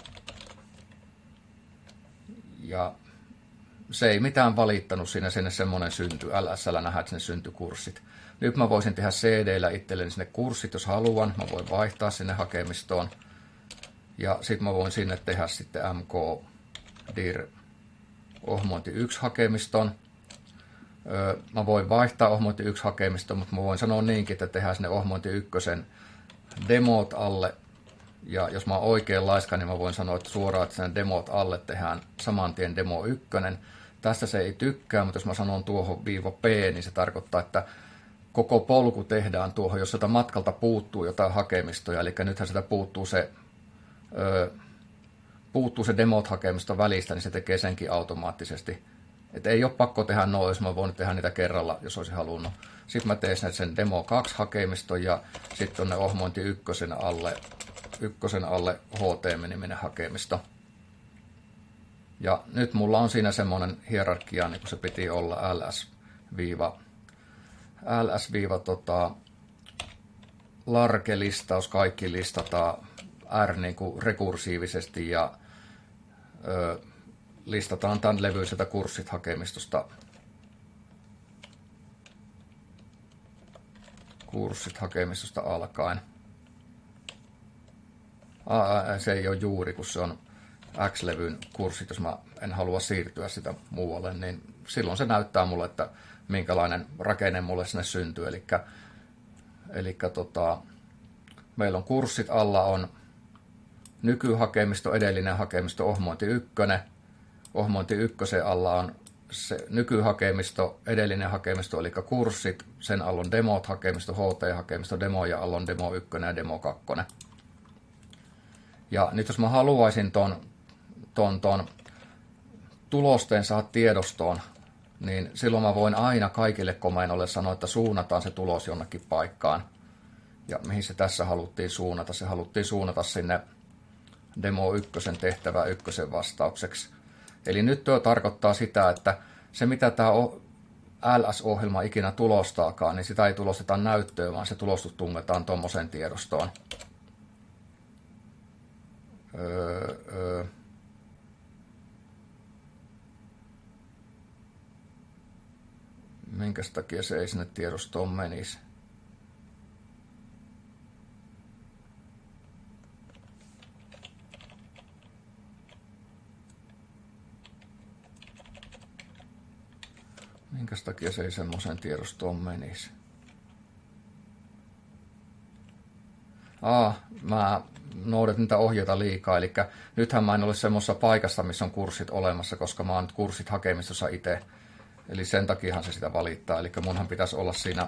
Ja se ei mitään valittanut sinne semmonen synty. LS:llä nähdään, että sinne syntyi kurssit. Nyt mä voisin tehdä CD:llä itselleni sinne kurssit, jos haluan. Mä voin vaihtaa sinne hakemistoon. Ja sitten mä voin sinne tehdä sitten mkdir ohjelmointi 1 hakemiston. Mä voin vaihtaa ohjelmointi 1 hakemistoon, mutta mä voin sanoa niinkin, että tehdään sinne ohjelmointi 1 demot alle. Ja jos mä oon oikein laiska, niin mä voin sanoa, että suoraan, että sen demot alle tehdään saman tien demo 1. Tästä se ei tykkää, mutta jos mä sanon tuohon -p, niin se tarkoittaa, että koko polku tehdään tuohon, jos sieltä matkalta puuttuu jotain hakemistoja. Eli nythän sitä puuttuu se demot-hakemisto välistä, niin se tekee senkin automaattisesti. Et ei ole pakko tehdä noin, jos mä voin tehdä niitä kerralla, jos olisi halunnut. Sitten mä teen sen demo 2 hakemiston ja sitten tuonne ohjelmointi 1 alle HTML-niminen hakemisto. Ja nyt mulla on siinä semmoinen hierarkia, niin kuin se piti olla large-listaus, kaikki listataan R niin kuin rekursiivisesti ja listataan tämän levyiseltä kurssit-hakemistosta. Kurssit-hakemistosta alkaen. Se ei ole juuri, kun se on X-levyn kurssit, jos mä en halua siirtyä sitä muualle, niin silloin se näyttää mulle, että minkälainen rakenne mulle sinne syntyy. Eli meillä on kurssit, alla on nykyhakemisto, edellinen hakemisto, ohjelmointi 1. Ohjelmointi 1 alla on se nykyhakemisto, edellinen hakemisto, eli kurssit, sen alla on demot-hakemisto, HT-hakemisto, demoja alla on demo 1 ja demo 2. Ja nyt jos mä haluaisin ton tulosten saada tiedostoon, niin silloin mä voin aina kaikille komennoille sanoa, että suunnataan se tulos jonnekin paikkaan. Ja mihin se tässä haluttiin suunnata? Se haluttiin suunnata sinne demo 1 tehtävä 1 vastaukseksi. Eli nyt tuo tarkoittaa sitä, että se mitä tämä LS-ohjelma ikinä tulostaakaan, niin sitä ei tulosteta näyttöön, vaan se tulostus tungetaan tuommoiseen tiedostoon. Minkäs takia se ei sinne tiedostoon menisi? Minkäs takia se ei semmoisen tiedostoon menisi? Mä noudatin niitä ohjeita liikaa, eli nythän mä en ole semmoisessa paikassa, missä on kurssit olemassa, koska mä oon nyt kurssit hakemistossa itse. Eli sen takiahan se sitä valittaa, eli munhan pitäisi olla siinä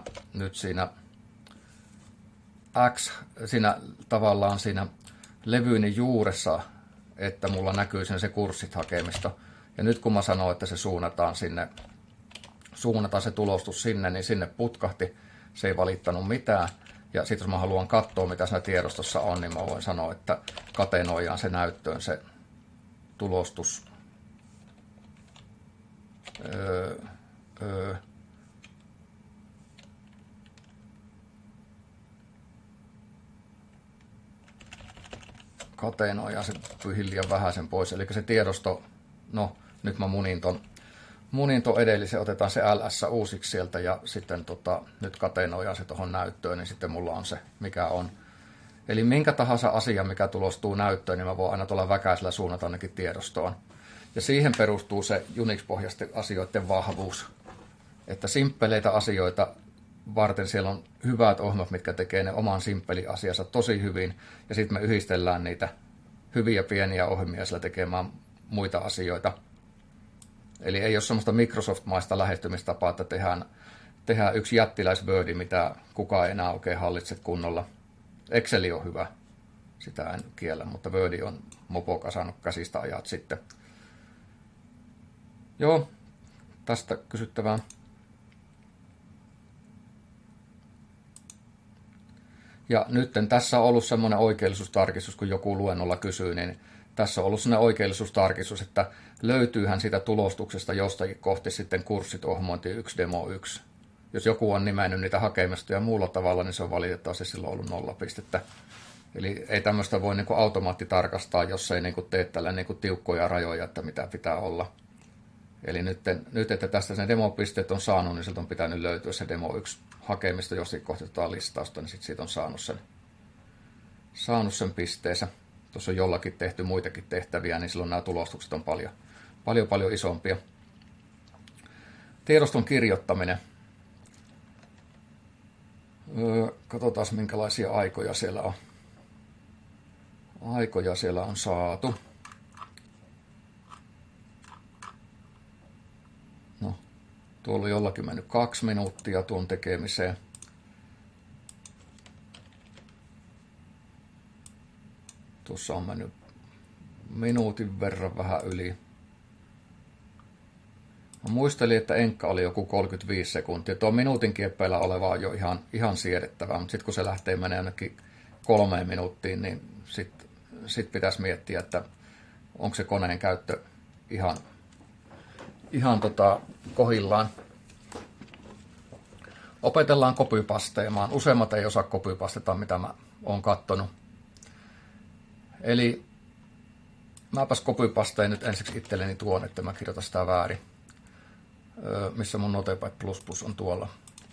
tavallaan siinä levyini juuressa, että mulla näkyy se kurssit hakemisto. Ja nyt kun mä sanon, että se suunnataan se tulostus sinne, niin sinne putkahti, se ei valittanut mitään. Ja sitten jos mä haluan katsoa, mitä siinä tiedostossa on, niin mä voin sanoa, että katenoidaan se näyttöön se tulostus. kateenoin se hiljan vähäisen pois. Eli se tiedosto, no nyt mä munin ton edellisen, otetaan se LS uusiksi sieltä ja sitten nyt kateenoidaan se tuohon näyttöön, niin sitten mulla on se, mikä on. Eli minkä tahansa asia, mikä tulostuu näyttöön, niin mä voin aina tuolla väkäisellä suunnata ainakin tiedostoon. Ja siihen perustuu se Unix-pohjaisten asioiden vahvuus. Että simppeleitä asioita varten siellä on hyvät ohjelmat, mitkä tekee ne oman simppeliasiansa tosi hyvin. Ja sitten me yhdistellään niitä hyviä pieniä ohjelmia sillä tekemään muita asioita. Eli ei ole semmoista Microsoft-maista lähestymistapaa, että tehdään yksi jättiläis-Wordi, mitä kukaan ei enää oikein hallitse kunnolla. Excel on hyvä, sitä en kiellä, mutta Word on mopo kasannut käsistä ajat sitten. Joo, tästä kysyttävää. Ja nyt tässä on ollut semmoinen oikeellisuustarkistus, kun joku luennolla kysyy, niin tässä on ollut semmoinen oikeellisuustarkistus, että löytyyhän siitä tulostuksesta jostakin kohti sitten kurssit ohjelmointi 1 demo 1. Jos joku on nimennyt niitä hakemistoja muulla tavalla, niin se on valitettavasti silloin ollut 0 pistettä. Eli ei tämmöistä voi niinku automaattitarkastaa, jos ei niinku tee tällä niinku tiukkoja rajoja, että mitä pitää olla. Eli nyt että tästä sen demopisteet on saanut, niin sieltä on pitänyt löytyä se demo 1 hakemista, jos kohti listausta, niin sitten siitä on saanut sen pisteensä. Tuossa on jollakin tehty muitakin tehtäviä, niin silloin nämä tulostukset on paljon isompia. Tiedoston kirjoittaminen. Katsotaan, minkälaisia aikoja siellä on. Aikoja siellä on saatu. No, tuolla on jollakin mennyt 2 minuuttia tuon tekemiseen. Tuossa on mennyt minuutin verran vähän yli. Mä muistelin, että enkka oli joku 35 sekuntia. Tuo minuutin kieppeillä oleva on jo ihan siedettävää, mutta sitten kun se lähtee menemään ainakin 3 minuuttiin, niin sit pitäisi miettiä, että onko se koneen käyttö ihan kohillaan. Opetellaan copypasteemaan. Useimmat ei osaa copypasteta, mitä mä oon kattonut. Eli mäpäs copypasteen nyt ensiksi itselleni tuon, että mä kirjoitan sitä väärin. Missä mun Notepad++ on tuolla.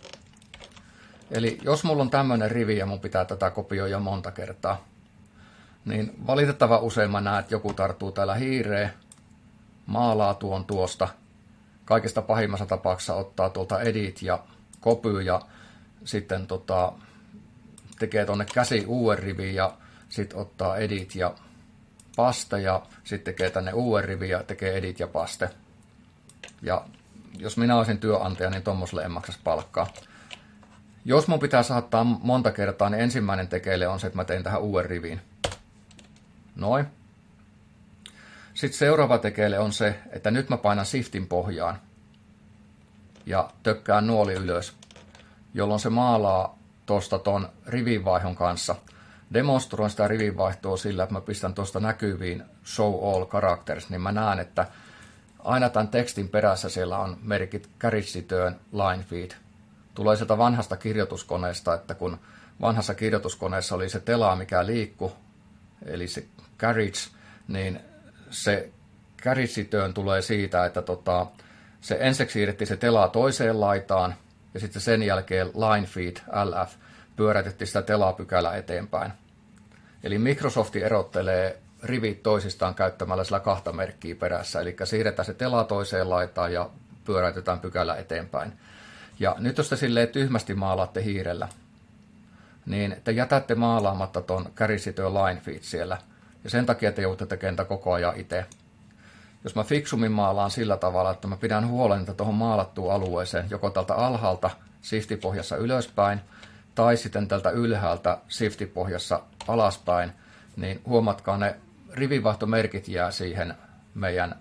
Eli jos mulla on tämmöinen rivi ja mun pitää tätä kopioida monta kertaa, niin valitettavan usein mä näen, että joku tarttuu täällä hiireen, maalaa tuosta. Kaikista pahimmassa tapauksessa ottaa tuolta edit ja copy ja sitten tekee tonne käsi uuden rivin ja sitten ottaa edit ja paste ja sitten tekee tänne uuden rivin ja tekee edit ja paste. Ja jos minä olisin työnantaja, niin tommoselle en maksaisi palkkaa. Jos mun pitää saattaa monta kertaa, niin ensimmäinen tekeille on se, että mä teen tähän uuden riviin. Noin. Sitten seuraava tekeille on se, että nyt mä painan shiftin pohjaan ja tökkään nuoli ylös, jolloin se maalaa tuosta ton rivinvaihon kanssa. Demonstroin sitä rivinvaihtoa sillä, että mä pistän tuosta näkyviin show all characters, niin mä näen, että aina tämän tekstin perässä siellä on merkit carriage return line feed. Tulee sieltä vanhasta kirjoituskoneesta, että kun vanhassa kirjoituskoneessa oli se tela, mikä liikkui, eli se carriage, niin se carriage return tulee siitä, että se ensiksi siirrettiin se telaa toiseen laitaan, ja sitten sen jälkeen line feed, LF, pyörätettiin sitä telapykälää eteenpäin. Eli Microsoft erottelee rivit toisistaan käyttämällä sillä 2 merkkiä perässä, eli siirretään se tela toiseen laitaan ja pyöräytetään pykälä eteenpäin. Ja nyt jos te silleen tyhmästi maalaatte hiirellä, niin te jätätte maalaamatta ton carriage return line feed siellä, ja sen takia te joudutte tekemään koko ajan itse. Jos mä fiksummin maalaan sillä tavalla, että mä pidän huolen, että tuohon maalattuun alueeseen, joko tältä alhaalta shiftipohjassa ylöspäin, tai sitten tältä ylhäältä shiftipohjassa alaspäin, niin huomatkaa, ne rivivaihtomerkit jää siihen meidän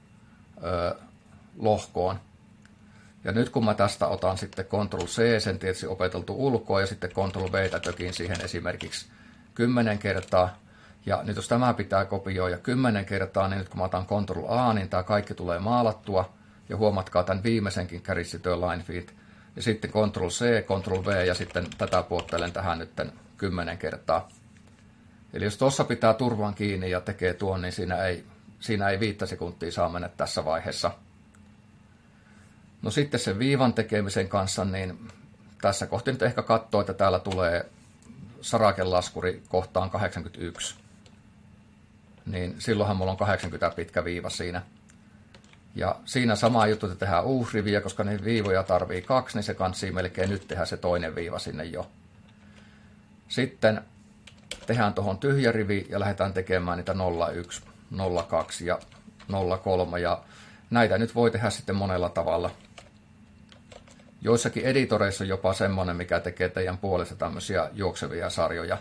lohkoon. Ja nyt kun mä tästä otan sitten Ctrl-C, sen tietysti opeteltu ulkoa, ja sitten Ctrl-V tökin siihen esimerkiksi 10 kertaa. Ja nyt jos tämä pitää kopioida 10 kertaa, niin nyt kun mä otan Ctrl-A, niin tämä kaikki tulee maalattua. Ja huomatkaa tämän viimeisenkin carriage return line feed. Ja sitten Ctrl-C, Ctrl-V, ja sitten tätä puottelen tähän nyt 10 kertaa. Eli jos tuossa pitää turvan kiinni ja tekee tuon, niin siinä ei 5 sekuntia saa mennä tässä vaiheessa. No sitten sen viivan tekemisen kanssa, niin tässä kohti nyt ehkä katsoo, että täällä tulee sarakelaskuri kohtaan 81. Niin silloinhan mulla on 80 pitkä viiva siinä. Ja siinä sama juttu, että tehdään uusi rivi, ja koska ne viivoja tarvii 2, niin se kanssii melkein nyt tehdä se toinen viiva sinne jo. Sitten tehdään tuohon tyhjä rivi ja lähdetään tekemään niitä 01, 02 ja 03. Ja näitä nyt voi tehdä sitten monella tavalla. Joissakin editoreissa on jopa semmoinen, mikä tekee teidän puolesta tämmöisiä juoksevia sarjoja.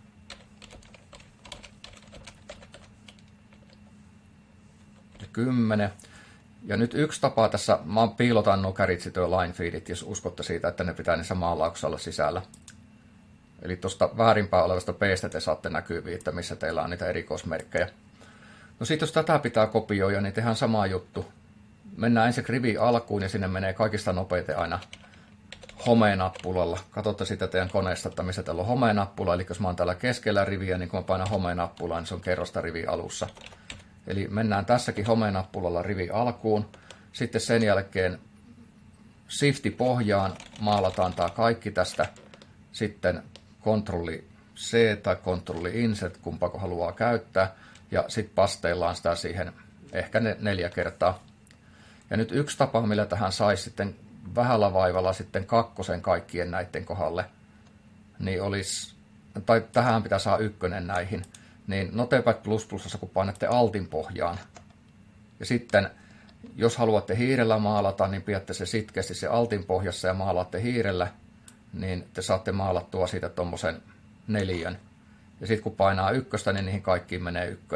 Ja 10. Ja nyt yksi tapa tässä, mä piilotan nuo carriage ja line feedit, jos uskotte siitä, että ne pitää niissä maalauksella sisällä. Eli tuosta väärinpäin olevasta P:stä te saatte näkyviä, että missä teillä on niitä erikoismerkkejä. No sitten jos tätä pitää kopioida, niin tehdään sama juttu. Mennään ensin rivi alkuun ja sinne menee kaikista nopeiten aina home-nappulalla. Katsotte sitä teidän koneesta, että missä teillä on home-nappula. Eli jos mä oon täällä keskellä riviä, niin kun mä painan home-nappulaa, niin se on kerrosta rivi alussa. Eli mennään tässäkin home-nappulalla rivi alkuun. Sitten sen jälkeen shifti pohjaan, maalataan tää kaikki tästä. Sitten kontrolli C tai kontrolli insert, kumpaako haluaa käyttää. Ja sitten pasteillaan sitä siihen ehkä 4 kertaa. Ja nyt yksi tapa, millä tähän saisi sitten vähällä vaivalla sitten 2 kaikkien näiden kohdalle, niin olisi, tai tähän pitää saada 1 näihin, niin Notepad++, kun painatte altin pohjaan. Ja sitten, jos haluatte hiirellä maalata, niin pidätte se sitkeästi se altin pohjassa ja maalaatte hiirellä, niin te saatte maalattua siitä tommosen 4. Ja sitten kun painaa 1, niin niihin kaikkiin menee 1.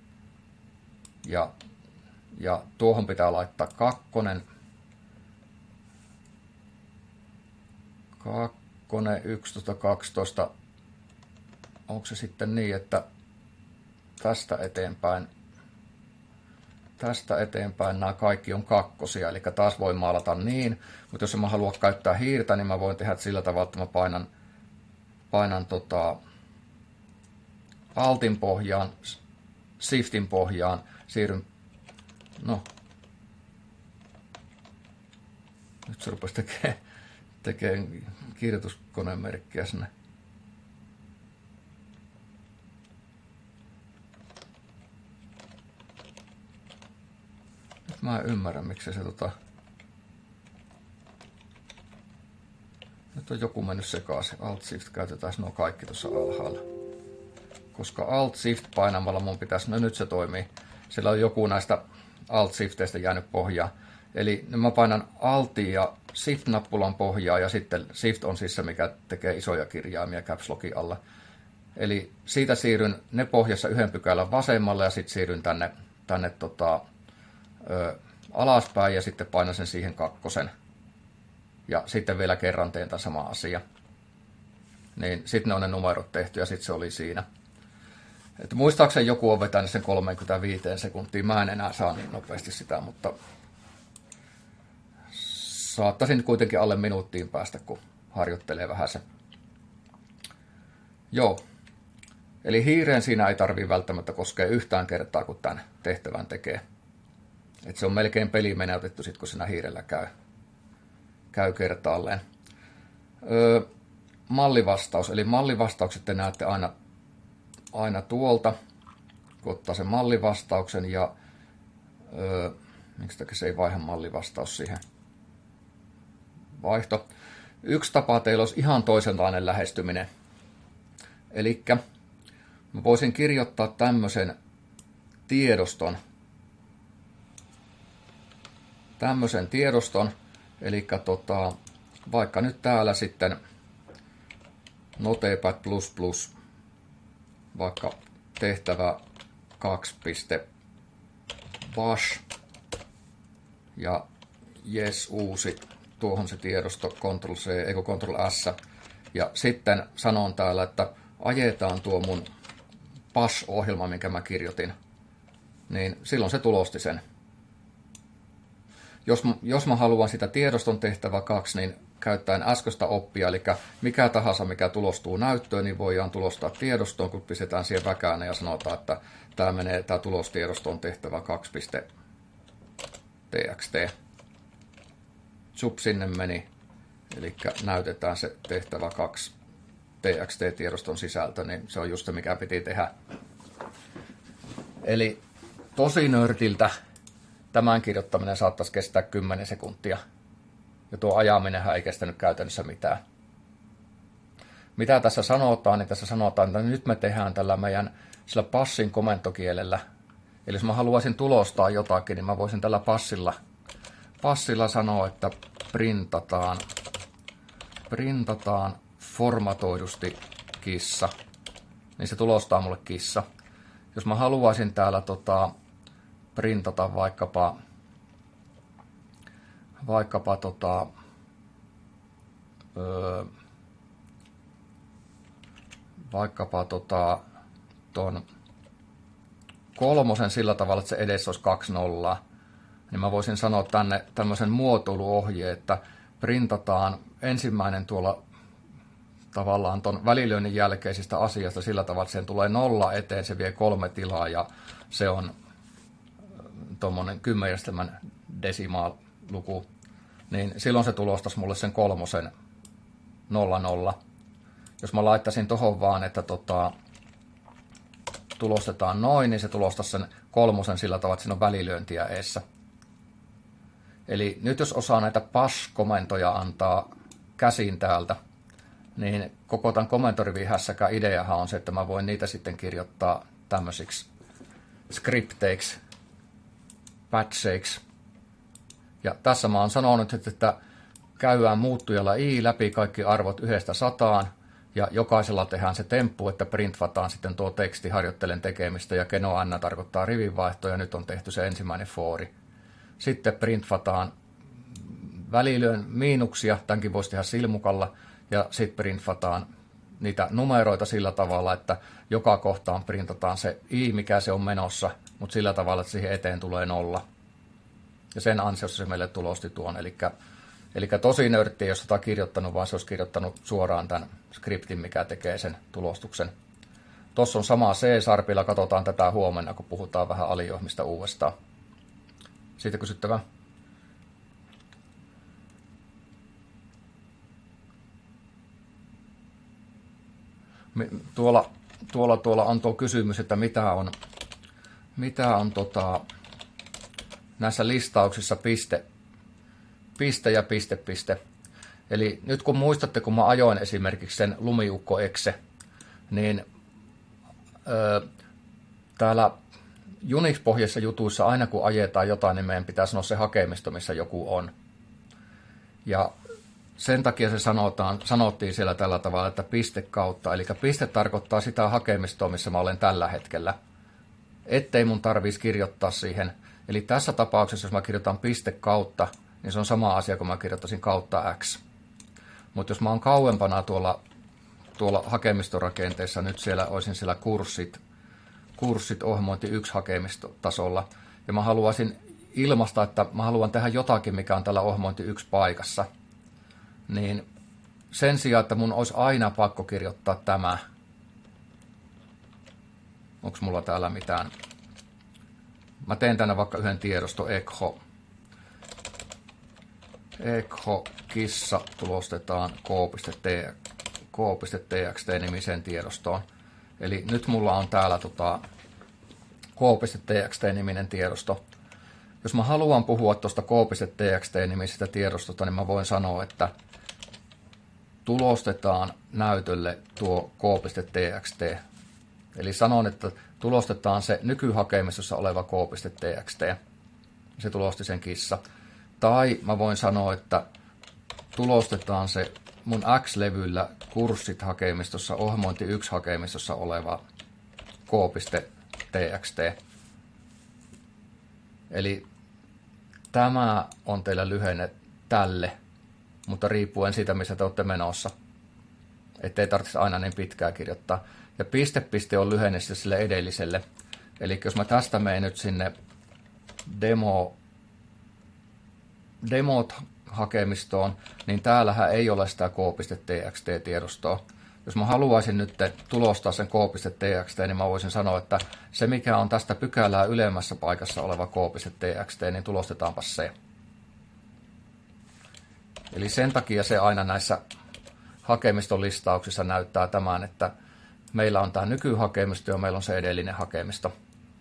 Ja tuohon pitää laittaa 2. 11, 12. Onko se sitten niin, että tästä eteenpäin nämä kaikki on 2. Eli taas voi maalata niin. Mutta jos mä haluan käyttää hiirtä, niin mä voin tehdä sillä tavalla, että mä painan altin pohjaan, shiftin pohjaan, siirryn. No. Nyt se rupesi tekemään kirjoituskonemerkkiä sinne. Nyt mä en ymmärrä, miksi se Nyt on joku mennyt sekaisin. Alt-Shift käytetään nuo kaikki tuossa alhaalla. Koska Alt-Shift painamalla mun pitäisi, no nyt se toimii. Siellä on joku näistä Alt-Shifteistä jäänyt pohjaan. Eli mä painan Altin ja Shift-nappulan pohjaa ja sitten Shift on siis se, mikä tekee isoja kirjaimia Caps Lockin alla. Eli siitä siirryn ne pohjassa 1 pykälän vasemmalle ja sitten siirryn tänne alaspäin ja sitten painan sen siihen 2. Ja sitten vielä kerran teen tämän sama asia. Niin sitten ne on ne numerot tehty ja sitten se oli siinä. Et muistaakseni joku on vetänyt sen 35 sekuntia. Mä en enää saa niin nopeasti sitä, mutta saattaisin kuitenkin alle minuuttiin päästä, kun harjoittelee vähän se. Joo. Eli hiireen siinä ei tarvitse välttämättä koskea yhtään kertaa, kun tämän tehtävän tekee. Et se on melkein pelimenäytetty sit, kun siinä hiirellä käy kertaalleen. Mallivastaus. Eli mallivastaukset te näette aina tuolta, kun ottaa sen mallivastauksen ja miksi se ei vaiha mallivastaus siihen vaihto. Yksi tapa teillä olisi ihan toisenlainen lähestyminen. Elikkä mä voisin kirjoittaa tämmöisen tiedoston, eli vaikka nyt täällä sitten Notepad++, vaikka tehtävä 2.bash ja yes uusi, tuohon se tiedosto, Ctrl S, ja sitten sanon täällä, että ajetaan tuo mun bash-ohjelma, minkä mä kirjoitin, niin silloin se tulosti sen. Jos mä haluan sitä tiedoston tehtävä 2, niin käyttäen äskeistä oppia, eli mikä tahansa, mikä tulostuu näyttöön, niin voidaan tulostaa tiedostoon, kun pistetään siihen väkään ja sanotaan, että tämä tulostiedostoon tehtävä 2.txt. Sup sinne meni, eli näytetään se tehtävä 2 txt-tiedoston sisältö, niin se on just se, mikä piti tehdä. Eli tosi nörtiltä tämän kirjoittaminen saattaisi kestää 10 sekuntia. Ja tuo ajaminenhän ei kestänyt käytännössä mitään. Mitä tässä sanotaan, niin tässä sanotaan, että nyt me tehdään tällä meidän sillä passin komentokielellä. Eli jos mä haluaisin tulostaa jotakin, niin mä voisin tällä passilla sanoa, että printataan formatoidusti kissa, niin se tulostaa mulle kissa. Jos mä haluaisin täällä printata vaikkapa ton 3 sillä tavalla, että se edessä olisi 2 nollaa, niin mä voisin sanoa tänne tämmöisen muotoiluohjeen, että printataan ensimmäinen tuolla tavallaan ton välilyönnin jälkeisistä asiasta sillä tavalla, että sen tulee 0 eteen, se vie 3 tilaa ja se on tuommoinen 10 desimaal-luku, niin silloin se tulostaisi mulle sen 3 0. Jos mä laittaisin tohon vaan, että tulostetaan noin, niin se tulostaisi sen 3 sillä tavalla, että siinä on välilyöntiä eessä. Eli nyt jos osaa näitä pass-komentoja antaa käsin täältä, niin koko tämän komentorivihässäkään ideahan on se, että mä voin niitä sitten kirjoittaa tämmöisiksi skripteiksi, patcheiksi. Ja tässä mä oon sanonut, että käydään muuttujalla i läpi kaikki arvot 1-100, ja jokaisella tehdään se temppu, että printvataan sitten tuo teksti harjoittelen tekemistä, ja keno n tarkoittaa rivinvaihto, ja nyt on tehty se ensimmäinen foori. Sitten printvataan välilyön miinuksia, tämänkin voisi tehdä silmukalla, ja sitten printvataan niitä numeroita sillä tavalla, että joka kohtaan printataan se i, mikä se on menossa, mutta sillä tavalla, että siihen eteen tulee 0. Ja sen ansiosta se meille tulosti tuon. Eli tosi nörtti ei ole sitä kirjoittanut, vaan se olisi kirjoittanut suoraan tämän skriptin, mikä tekee sen tulostuksen. Tuossa on sama C-sarpilla, katsotaan tätä huomenna, kun puhutaan vähän aliohmista uudestaan. Siitä kysyttävää. Tuolla on tuo kysymys, että mitä on näissä listauksissa piste ja piste. Eli nyt kun muistatte, kun mä ajoin esimerkiksi sen lumiukko exe, niin täällä Unix-pohjaisissa jutuissa aina kun ajetaan jotain, niin meidän pitää sanoa se hakemisto, missä joku on. Ja sen takia se sanottiin siellä tällä tavalla, että piste kautta. Eli piste tarkoittaa sitä hakemistoa, missä mä olen tällä hetkellä. Ettei mun tarvitsisi kirjoittaa siihen. Eli tässä tapauksessa, jos mä kirjoitan piste kautta, niin se on sama asia kuin mä kirjoittaisin kautta x. Mutta jos mä oon kauempana tuolla hakemistorakenteessa, nyt olisin siellä kurssit ohjelmointi 1 hakemistotasolla, ja mä haluaisin ilmaista, että mä haluan tehdä jotakin, mikä on tällä ohjelmointi 1 paikassa, niin sen sijaan, että mun olisi aina pakko kirjoittaa tämä. Onko mulla täällä mitään? Mä teen tänne vaikka yhden tiedoston echo kissa tulostetaan k.txt-nimiseen tiedostoon. Eli nyt mulla on täällä k.txt-niminen tiedosto. Jos mä haluan puhua tuosta k.txt-nimisestä tiedostosta, niin mä voin sanoa, että tulostetaan näytölle tuo k.txt. Eli sanon, että tulostetaan se nykyhakemistossa oleva k.txt. Se tulosti sen kissa. Tai mä voin sanoa, että tulostetaan se mun X-levyllä kurssit-hakemistossa, ohjelmointi 1-hakemistossa oleva k.txt. Eli tämä on teillä lyhenne tälle, mutta riippuen siitä, missä te olette menossa. Ettei tarvitse aina niin pitkää kirjoittaa. Ja piste on lyhenne sille edelliselle. Eli jos mä tästä menen nyt sinne hakemistoon, niin täällähän ei ole sitä k.txt-tiedostoa. Jos mä haluaisin nyt tulostaa sen k.txt, niin mä voisin sanoa, että se mikä on tästä pykälää ylemmässä paikassa oleva k.txt, niin tulostetaanpa se. Eli sen takia se aina näissä hakemiston listauksissa näyttää tämän, että meillä on tämä nykyhakemisto ja meillä on se edellinen hakemisto.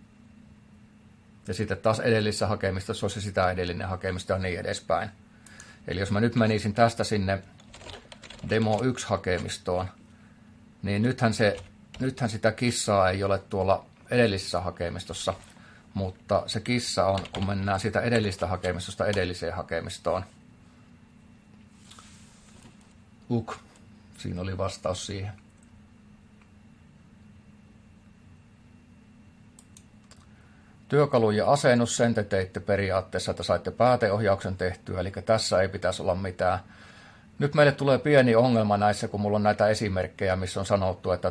Ja sitten taas edellisessä hakemistossa olisi sitä edellinen hakemisto ja niin edespäin. Eli jos mä nyt menisin tästä sinne Demo 1-hakemistoon, niin nythän sitä kissaa ei ole tuolla edellisessä hakemistossa, mutta se kissa on, kun mennään siitä edellistä hakemistosta edelliseen hakemistoon. Siinä oli vastaus siihen. Työkalu ja asennus, sen te teitte periaatteessa, että saitte pääteohjauksen tehtyä, eli tässä ei pitäisi olla mitään. Nyt meille tulee pieni ongelma näissä, kun mulla on näitä esimerkkejä, missä on sanottu, että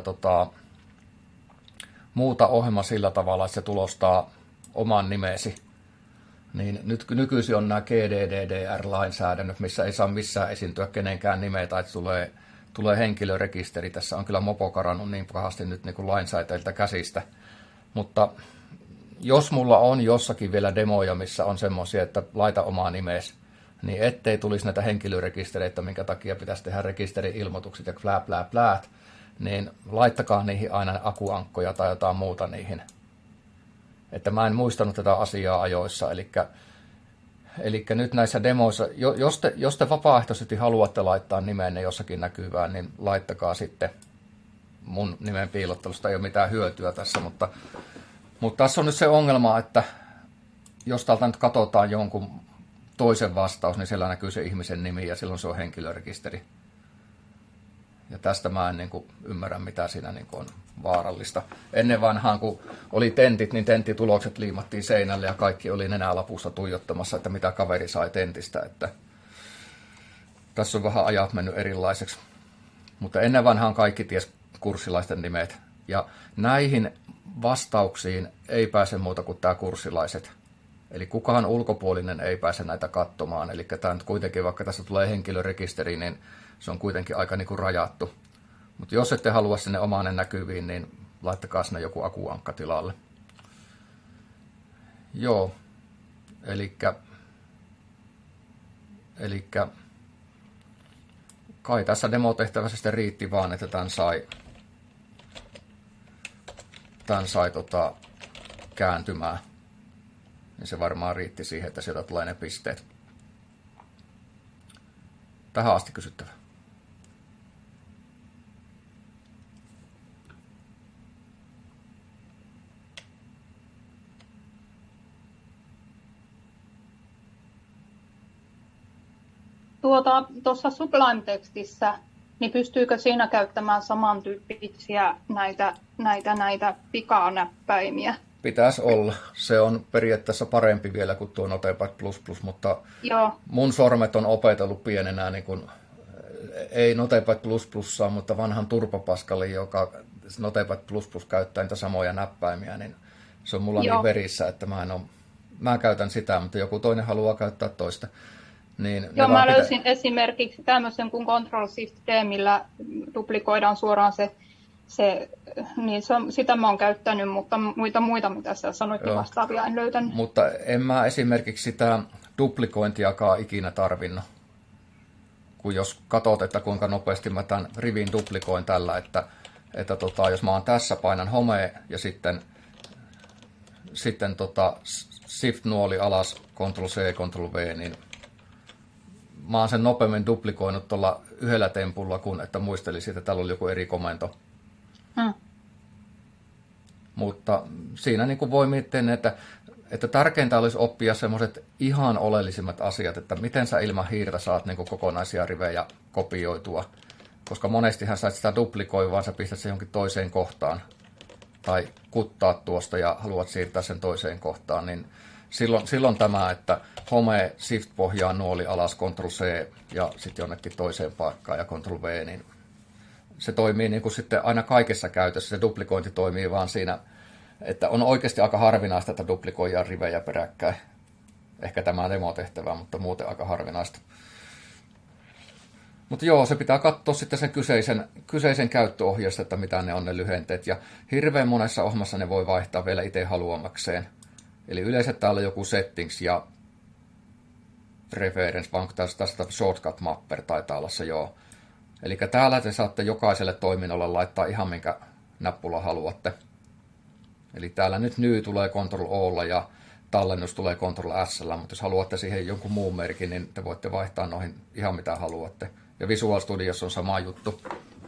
muuta ohjelma sillä tavalla, että se tulostaa oman nimesi. Niin nyt nykyisin on nämä GDDR-lainsäädännöt, missä ei saa missään esiintyä kenenkään nimeä, tai että tulee henkilörekisteri. Tässä on kyllä mopo karannut niin pahasti nyt niin kuin lainsäätäjiltä käsistä. Mutta jos mulla on jossakin vielä demoja, missä on semmoisia, että laita omaa nimeesi, niin ettei tulisi näitä henkilörekistereitä, minkä takia pitäisi tehdä rekisteri-ilmoitukset ja pläät, niin laittakaa niihin aina akuankkoja tai jotain muuta niihin. Että mä en muistanut tätä asiaa ajoissa, eli nyt näissä demoissa, jos te vapaaehtoisesti haluatte laittaa nimenne jossakin näkyvään, niin laittakaa sitten. Mun nimen piilottelusta ei ole mitään hyötyä tässä, mutta tässä on nyt se ongelma, että jos täältä nyt katsotaan jonkun toisen vastaus, niin siellä näkyy se ihmisen nimi ja silloin se on henkilörekisteri. Ja tästä mä en niin kuin ymmärrä, mitä siinä niin kuin on vaarallista. Ennen vanhaan, kun oli tentit, niin tenttitulokset liimattiin seinälle ja kaikki oli nenälapussa tuijottamassa, että mitä kaveri sai tentistä. Että tässä on vähän ajat mennyt erilaiseksi. Mutta ennen vanhaan kaikki ties kurssilaisten nimet. Ja näihin vastauksiin ei pääse muuta kuin tämä kurssilaiset. Eli kukaan ulkopuolinen ei pääse näitä katsomaan. Eli tämä nyt kuitenkin, vaikka tässä tulee henkilörekisteri, niin se on kuitenkin aika niin kuin rajattu. Mutta jos ette halua sinne omaan näkyviin, niin laittakaa sinne joku akuankka tilalle. Joo, elikkä kai tässä demotehtävässä sitten riitti vaan, että tämän sai kääntymään. Niin se varmaan riitti siihen, että sieltä tulee ne pisteet. Tähän asti kysyttävä. Tuossa Sublime-tekstissä, niin pystyykö siinä käyttämään samantyyppisiä näitä pikanäppäimiä? Pitäisi olla. Se on periaatteessa parempi vielä kuin tuo Notepad++, mutta joo. Mun sormet on opetellut pienenä, niin kuin, ei Notepad++, mutta vanhan Turbo Pascalin, joka Notepad++ käyttää niitä samoja näppäimiä, niin se on mulla niin verissä, että mä käytän sitä, mutta joku toinen haluaa käyttää toista. Niin joo, mä löysin esimerkiksi tämmöisen kuin Ctrl-Shift-D, millä duplikoidaan suoraan niin sitä mä oon käyttänyt, mutta muita mitä sä sanoit, niin vastaavia en löytänyt. Mutta en mä esimerkiksi sitä duplikointiakaan ikinä tarvinnut. Kun jos katsot, että kuinka nopeasti mä tämän rivin duplikoin tällä, että jos mä oon tässä, painan home ja sitten Shift-nuoli alas, Ctrl-C, Ctrl-V, niin mä oon sen nopeammin duplikoinut tuolla yhdellä tempulla, kun että muistelisin, että täällä oli joku eri komento. Mutta siinä niin kuin voi miettiä, että tärkeintä olisi oppia semmoiset ihan oleellisimmat asiat, että miten sä ilman hiirtä saat niin kuin kokonaisia rivejä kopioitua. Koska monestihan sä et sitä duplikoi, vaan sä pistät se johonkin toiseen kohtaan. Tai kuttaa tuosta ja haluat siirtää sen toiseen kohtaan, niin silloin tämä, että home, shift pohjaa, nuoli alas, Ctrl-C ja sitten jonnekin toiseen paikkaan ja Ctrl-V, niin se toimii niin kuin sitten aina kaikessa käytössä. Se duplikointi toimii vaan siinä, että on oikeasti aika harvinaista, että duplikoidaan rivejä peräkkäin. ehkä tämä demotehtävä, mutta muuten aika harvinaista. Mutta joo, se pitää katsoa sitten sen kyseisen käyttöohjeesta, että mitä ne on ne lyhenteet. Ja hirveän monessa ohjelmassa ne voi vaihtaa vielä itse haluamakseen. Eli yleensä täällä on joku settings ja reference, vaan tästä shortcut mapper taitaa olla se joo. Eli täällä te saatte jokaiselle toiminnolle laittaa ihan minkä nappula haluatte. Eli täällä nyt new tulee Ctrl-O:lla ja tallennus tulee Ctrl-S:llä, mutta jos haluatte siihen jonkun muun merkin, niin te voitte vaihtaa noihin ihan mitä haluatte. Ja Visual Studiossa on sama juttu.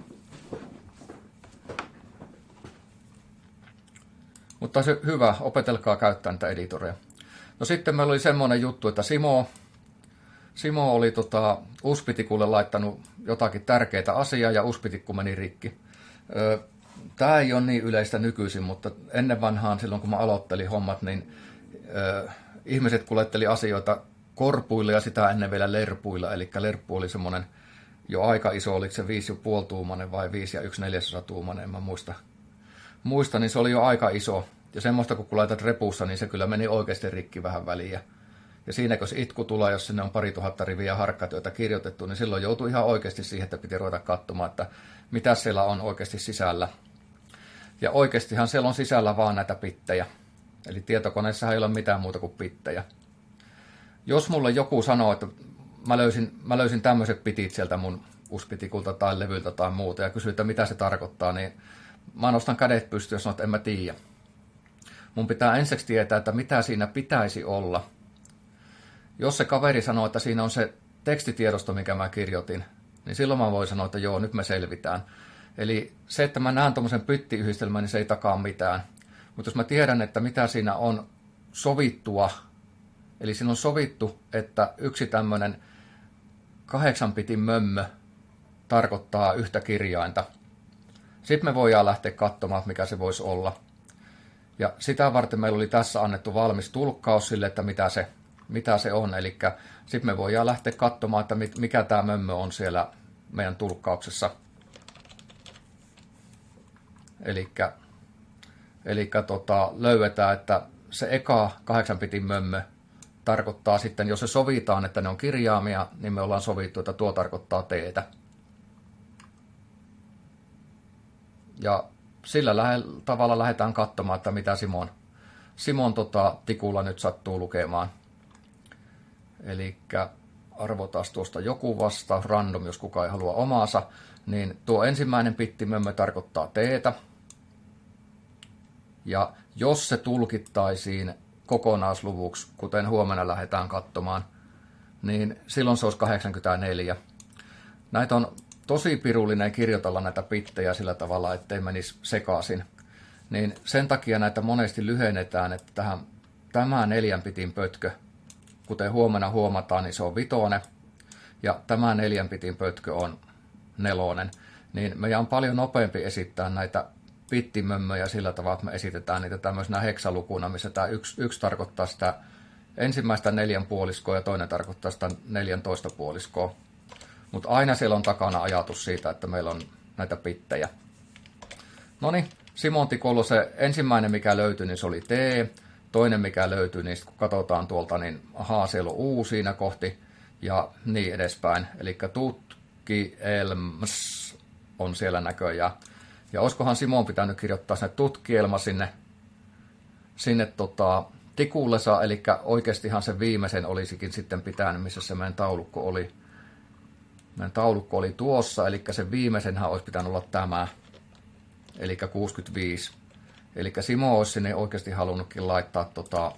Mutta se hyvä, opetelkaa käyttää niitä editoreja. No sitten meillä oli semmoinen juttu, että Simo oli Uspitikulle laittanut jotakin tärkeää asiaa ja Uspitikku meni rikki. Tämä ei ole niin yleistä nykyisin, mutta ennen vanhaan silloin kun mä aloittelin hommat, niin ihmiset kuljetteli asioita korpuilla ja sitä ennen vielä lerpuilla. Eli lerppu oli semmoinen jo aika iso, oliko se 5,5 tuumainen vai 5 1/4 tuumainen, en mä muista, niin se oli jo aika iso. Ja semmoista kun laitat repussa, niin se kyllä meni oikeasti rikki vähän väliä. Ja siinä kun se itku tulee, jos sinne on 2000 riviä harkkatyötä kirjoitettu, niin silloin joutuu ihan oikeasti siihen, että piti ruveta katsomaan, että mitä siellä on oikeasti sisällä. Ja oikeastihan siellä on sisällä vaan näitä bittejä. Eli tietokoneessa ei ole mitään muuta kuin bittejä. Jos mulle joku sanoo, että mä löysin tämmöiset bitit sieltä mun Uspitikulta tai levyltä tai muuta ja kysyy, että mitä se tarkoittaa, niin mä nostan kädet pystyyn ja sanon, että en mä tiedä. Mun pitää ensiksi tietää, että mitä siinä pitäisi olla. Jos se kaveri sanoo, että siinä on se tekstitiedosto, mikä mä kirjoitin, niin silloin mä voin sanoa, että joo, nyt me selvitään. Eli se, että mä näen tuommoisen byttiyhdistelmän, niin se ei takaa mitään. Mutta jos mä tiedän, että mitä siinä on sovittua, eli siinä on sovittu, että yksi tämmöinen 8 bitin mömmö tarkoittaa yhtä kirjainta. Sitten me voidaan lähteä katsomaan, mikä se voisi olla. Ja sitä varten meillä oli tässä annettu valmis tulkkaus sille, että mitä se on. Eli sitten me voidaan lähteä katsomaan, että mikä tämä mömmö on siellä meidän tulkkauksessa. Eli löydetään, että se eka 8 bitin mömmö tarkoittaa sitten, jos se sovitaan, että ne on kirjaimia, niin me ollaan sovittu, että tuo tarkoittaa teetä. Ja sillä tavalla lähdetään katsomaan, että mitä Simon tikulla nyt sattuu lukemaan. Eli arvotaan tuosta joku vastaus, random, jos kukaan ei halua omaansa, niin tuo ensimmäinen bittimömmö tarkoittaa teetä. Ja jos se tulkittaisiin kokonaisluvuksi, kuten huomenna lähdetään katsomaan, niin silloin se olisi 84. Näitä on tosi pirullinen kirjoitella näitä bittejä sillä tavalla, ettei menisi sekaisin. Niin sen takia näitä monesti lyhennetään, että tämä 4 bitin pötkö, kuten huomenna huomataan, niin se on 5, ja tämä 4 bitin pötkö on 4. Niin meidän on paljon nopeampi esittää näitä bittimömmöjä sillä tavalla, että me esitetään niitä tämmöisenä heksalukuna, missä tämä yksi tarkoittaa sitä ensimmäistä 4 puoliskoa ja toinen tarkoittaa sitä 14 puoliskoa. Mutta aina siellä on takana ajatus siitä, että meillä on näitä bittejä. Noniin, Simon tikolla se ensimmäinen, mikä löytyi, niin se oli T. Toinen, mikä löytyi, niin kun katsotaan tuolta, niin ahaa, siellä on U siinä kohti ja niin edespäin. Eli tutkielms on siellä näköjään. Ja olisikohan Simon pitänyt kirjoittaa sinne tutkielma sinne tikullesa, eli oikeastihan se viimeisen olisikin sitten pitänyt, missä se meidän taulukko oli. Meidän taulukko oli tuossa, eli se viimeisenhän olisi pitänyt olla tämä, eli 65. Eli Simo olisi sinne oikeasti halunnutkin laittaa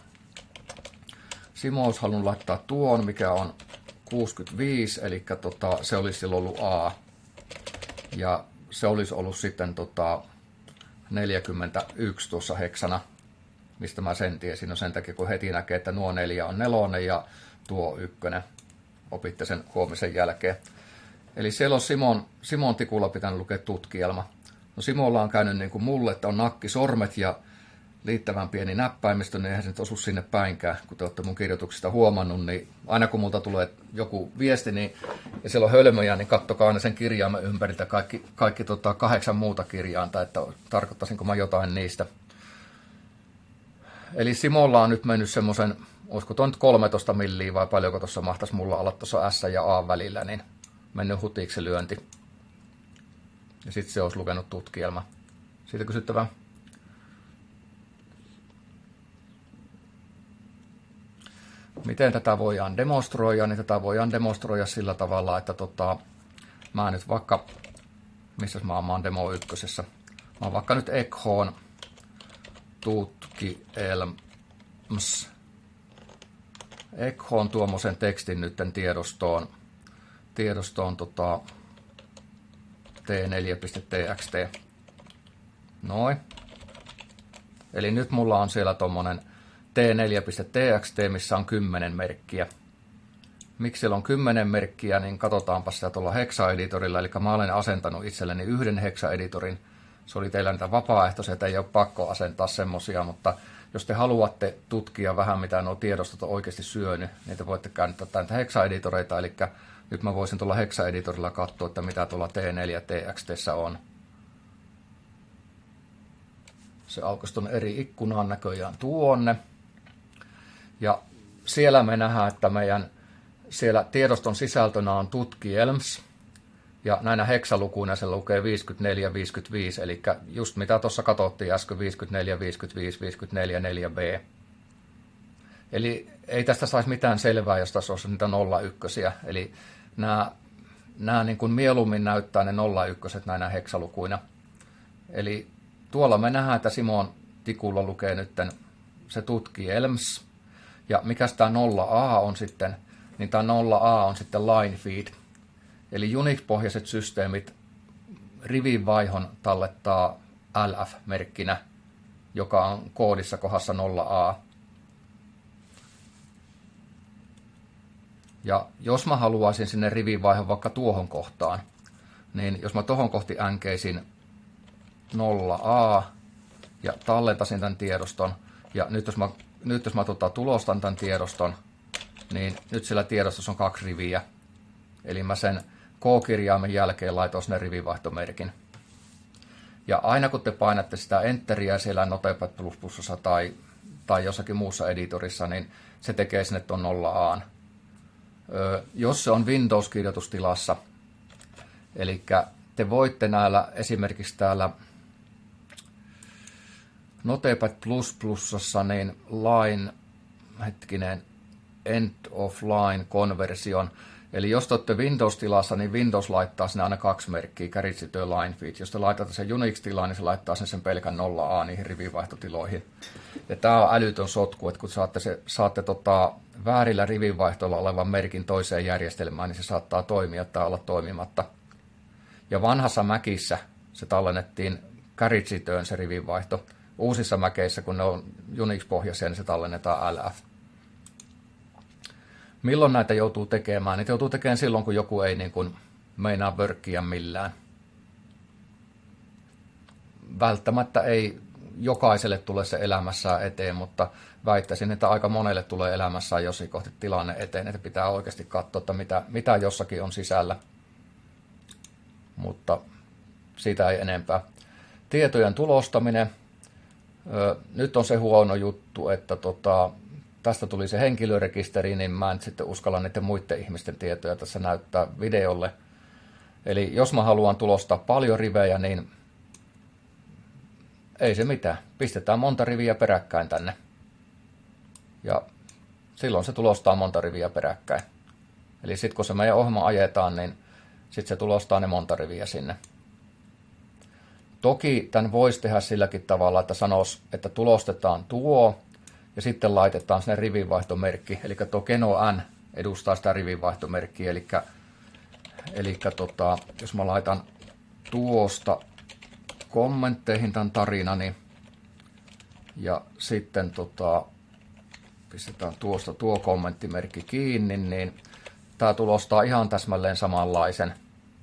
Simo olisi halunnut laittaa tuon, mikä on 65, eli se olisi silloin ollut A. Ja se olisi ollut sitten 41 tuossa heksana, mistä mä sen tiesin. No sen takia, kun heti näkee, että nuo 4 on 4 ja tuo 1. Opitte sen huomisen jälkeen. Eli siellä on Simon tikulla pitänyt lukea tutkielma. No Simolla on käynyt niin kuin mulle, että on nakkisormet ja liittävän pieni näppäimistö, niin eihän se nyt osu sinne päinkään. Kun te olette mun kirjoituksista huomannut, niin aina kun multa tulee joku viesti, niin, ja siellä on hölmöjä, niin kattokaa aina sen kirjaimen ympäriltä kaikki 8 muuta kirjainta, että tarkoittaisinko mä jotain niistä. Eli Simolla on nyt mennyt semmoisen olisiko tuo nyt 13 milliä vai paljonko tuossa mahtaisi mulla olla tuossa S ja A välillä, niin mennyt hutiksi se lyönti. Ja sitten se olisi lukenut tutkielma. Siitä kysyttävää. Miten tätä voidaan demonstroida, niin tätä voidaan demonstroida sillä tavalla, että mä nyt vaikka, missä mä oon demo 1. Mä oon vaikka nyt Ekhon tutkielms. Ekhon tuommoisen tekstin nytten tiedostoon t4.txt. Noin. Eli nyt mulla on siellä tommonen t4.txt, missä on 10 merkkiä. Miksi siellä on 10 merkkiä, niin katsotaanpa sitä tuolla hexaeditorilla. Eli mä olen asentanut itselleni yhden hexaeditorin. Se oli teillä niitä vapaaehtoisia, että ei ole pakko asentaa semmosia, mutta jos te haluatte tutkia vähän, mitä nuo tiedostot on oikeasti syönyt, niin te voitte käyttää näitä hexaeditoreita. Eli nyt mä voisin tuolla hexaeditorilla katsoa, että mitä tuolla t4.txt:ssä on. Se aukaisi tuon eri ikkunaan näköjään tuonne. Ja siellä me nähdään, että meidän siellä tiedoston sisältönä on tutkielms. Ja näinä heksalukuina se lukee 54, 55, eli just mitä tuossa katsottiin äsken, 54, 55, 54, 4b. Eli ei tästä saisi mitään selvää, jos tässä olisi niitä 01. Eli nämä niin kuin mieluummin näyttää ne 01 näinä heksalukuina. Eli tuolla me nähdään, että Simon tikulla lukee nyt se tutkielms. Ja mikäs tämä 0a on sitten, niin tämä 0a on sitten line feed. Eli Unix-pohjaiset systeemit rivin vaihon tallettaa LF-merkkinä, joka on koodissa kohdassa 0a. Ja jos mä haluaisin sinne rivin vaihon vaikka tuohon kohtaan, niin jos mä tuohon kohti änkeisin 0a ja tallentasin tämän tiedoston, ja nyt jos mä tulostan tämän tiedoston, niin nyt siellä tiedostossa on 2 riviä. Eli mä sen K-kirjaimen jälkeen laitoin sinne rivivaihtomerkin. Ja aina kun te painatte sitä Enteriä siellä Notepad++ tai jossakin muussa editorissa, niin se tekee sinne tuon 0a. Jos se on Windows-kirjoitustilassa, eli te voitte näillä esimerkiksi täällä Notepad++, niin end of line conversion. Eli jos te olette Windows-tilassa, niin Windows laittaa sinne aina 2 merkkiä, carriage to line feed. Jos te laitatte sen Unix-tilaan, niin se laittaa sen pelkän 0a niihin rivivaihtotiloihin. Ja tämä on älytön sotku, että kun saatte väärillä rivivaihtoilla olevan merkin toiseen järjestelmään, niin se saattaa toimia tai olla toimimatta. Ja vanhassa Macissä se tallennettiin carriage toon se rivivaihto. Uusissa Maceissä, kun ne on Unix-pohjaisia, niin se tallennetaan LF. Milloin näitä joutuu tekemään? Niitä joutuu tekemään silloin, kun joku ei niin kuin meinaa vörkkiä millään. Välttämättä ei jokaiselle tule se elämässään eteen, mutta väittäisin, että aika monelle tulee elämässään jossain kohti tilanne eteen, että pitää oikeasti katsoa, että mitä jossakin on sisällä. Mutta siitä ei enempää. Tietojen tulostaminen. Nyt on se huono juttu, että tästä tuli se henkilörekisteri, niin mä en sitten uskalla niiden muiden ihmisten tietoja tässä näyttää videolle. Eli jos mä haluan tulostaa paljon rivejä, niin ei se mitään. Pistetään monta riviä peräkkäin tänne. Ja silloin se tulostaa monta riviä peräkkäin. Eli sitten kun se meidän ohjelma ajetaan, niin sitten se tulostaa ne monta riviä sinne. Toki tämän voisi tehdä silläkin tavalla, että sanoisi, että tulostetaan tuo, ja sitten laitetaan sinne rivinvaihtomerkki. Eli tuo Keno N edustaa sitä rivinvaihtomerkkiä. Eli jos mä laitan tuosta kommentteihin tämän tarinani, ja sitten pistetään tuosta tuo kommenttimerkki kiinni, niin tämä tulostaa ihan täsmälleen samanlaisen.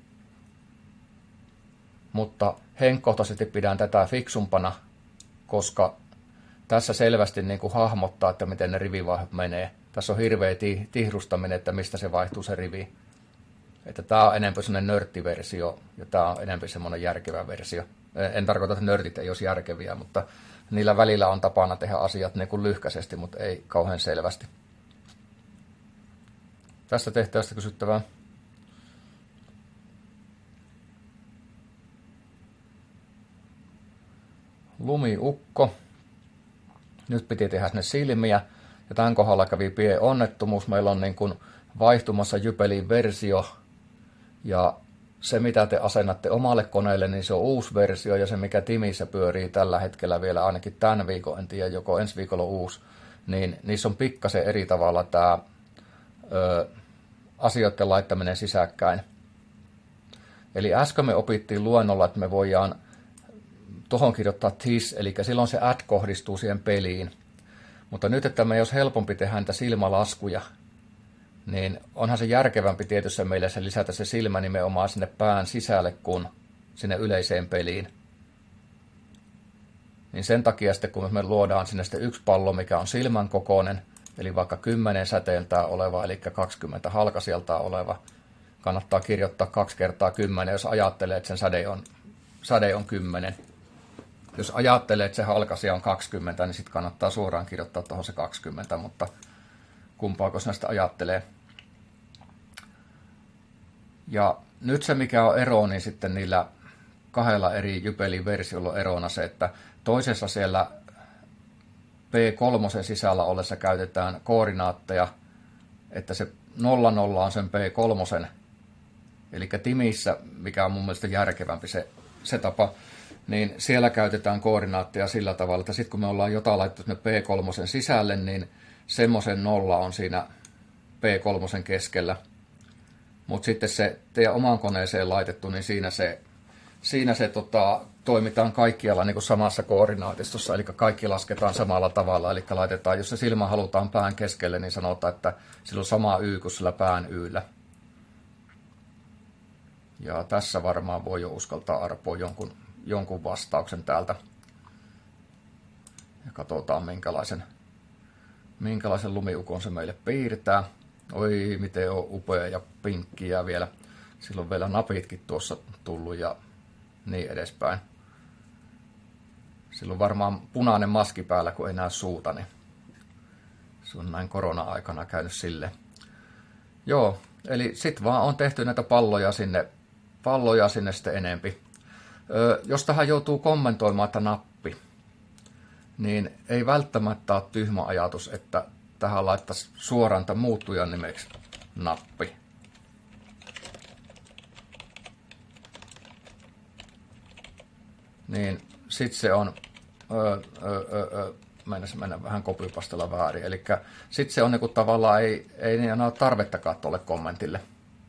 Mutta henkkohtaisesti pidän tätä fiksumpana, koska tässä selvästi niin kuin hahmottaa, että miten ne rivivaihot menee. Tässä on hirveä tihrustaminen, että mistä se vaihtuu se rivi. Että tämä on enemmän semmoinen nörttiversio ja tämä on enemmän semmoinen järkevä versio. En tarkoita, että nörtit ei olisi järkeviä, mutta niillä välillä on tapana tehdä asiat niin kuin lyhkäisesti, mutta ei kauhean selvästi. Tästä tehtävästä kysyttävää. Lumiukko. Nyt piti tehdä sinne silmiä. Ja tämän kohdalla kävi pieni onnettomuus. Meillä on niin kuin vaihtumassa Jypelin versio. Ja se, mitä te asennatte omalle koneelle, niin se on uusi versio. Ja se, mikä Timissä pyörii tällä hetkellä vielä ainakin tämän viikon, en tiedä, joko ensi viikolla on uusi, niin niissä on pikkasen eri tavalla tämä asioiden laittaminen sisäkkäin. Eli äsken me opittiin luennolla, että me voidaan tuohon kirjoittaa this, eli silloin se add kohdistuu siihen peliin. Mutta nyt, että me jos helpompi tehdä niitä silmälaskuja, niin onhan se järkevämpi tietysti meille se lisätä se silmä nimenomaan sinne pään sisälle kuin sinne yleiseen peliin. Niin sen takia sitten, kun me luodaan sinne sitten yksi pallo, mikä on silmän kokoinen, eli vaikka 10 säteeltään oleva, eli 20 halkasijaltaan oleva, kannattaa kirjoittaa 2 kertaa 10, jos ajattelee, että sen säde on 10. Jos ajattelee, että se halkasia on 20, niin sitten kannattaa suoraan kirjoittaa tuohon se 20, mutta kumpaako näistä ajattelee. Ja nyt se, mikä on ero, niin sitten niillä 2 eri Jypelin versiolla on erona se, että toisessa siellä P3 sisällä ollessa käytetään koordinaatteja, että se 00 on sen P3, eli Timissä, mikä on mun mielestä järkevämpi se tapa, niin siellä käytetään koordinaatteja sillä tavalla, että sitten kun me ollaan jotain laittu sinne P3 sisälle, niin semmoisen 0 on siinä P3 keskellä. Mutta sitten se teidän omaan koneeseen laitettu, niin siinä se toimitaan kaikkialla niin kuin samassa koordinaatistossa, eli kaikki lasketaan samalla tavalla. Eli laitetaan, jos se silmä halutaan pään keskelle, niin sanotaan, että sillä on sama Y kuin sillä pään Yllä. Ja tässä varmaan voi jo uskaltaa arpoa jonkun vastauksen täältä. Ja katsotaan, minkälaisen lumiukon se meille piirtää. Oi, miten on upea ja pinkkiä vielä. Silloin on vielä napitkin tuossa tullut ja niin edespäin. Silloin varmaan punainen maski päällä, kun ei näe suuta, niin se on näin korona-aikana käynyt silleen. Joo, eli sitten vaan on tehty näitä palloja sinne sitten enempi. Jos tähän joutuu kommentoimaan, että nappi, niin ei välttämättä ole tyhmä ajatus, että tähän laittaisi suoraan tämän muuttujan nimeksi nappi. Niin sitten se on, mennä vähän kopypastella väärin, eli sitten se on niin kuin tavallaan, ei enää ole tarvettakaan tuolle kommentille.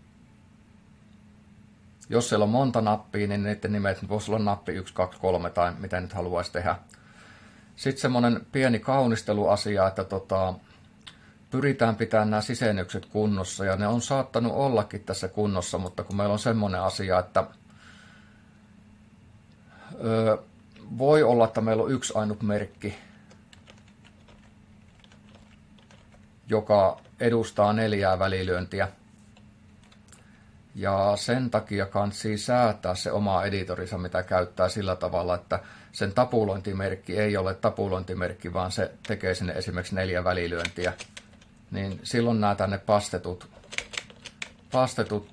Jos siellä on monta nappia, niin niiden nimet voisi olla nappi 1, 2, 3 tai mitä nyt haluaisi tehdä. Sitten semmoinen pieni kaunisteluasia, että pyritään pitämään nämä sisennykset kunnossa, ja ne on saattanut ollakin tässä kunnossa, mutta kun meillä on semmoinen asia, että voi olla, että meillä on yksi ainut merkki, joka edustaa 4 välilyöntiä. Ja sen takia kansi säätää se oma editorinsa, mitä käyttää sillä tavalla, että sen tapulointimerkki ei ole tapulointimerkki, vaan se tekee sinne esimerkiksi 4 välilyöntiä. Niin silloin nämä tänne pastetut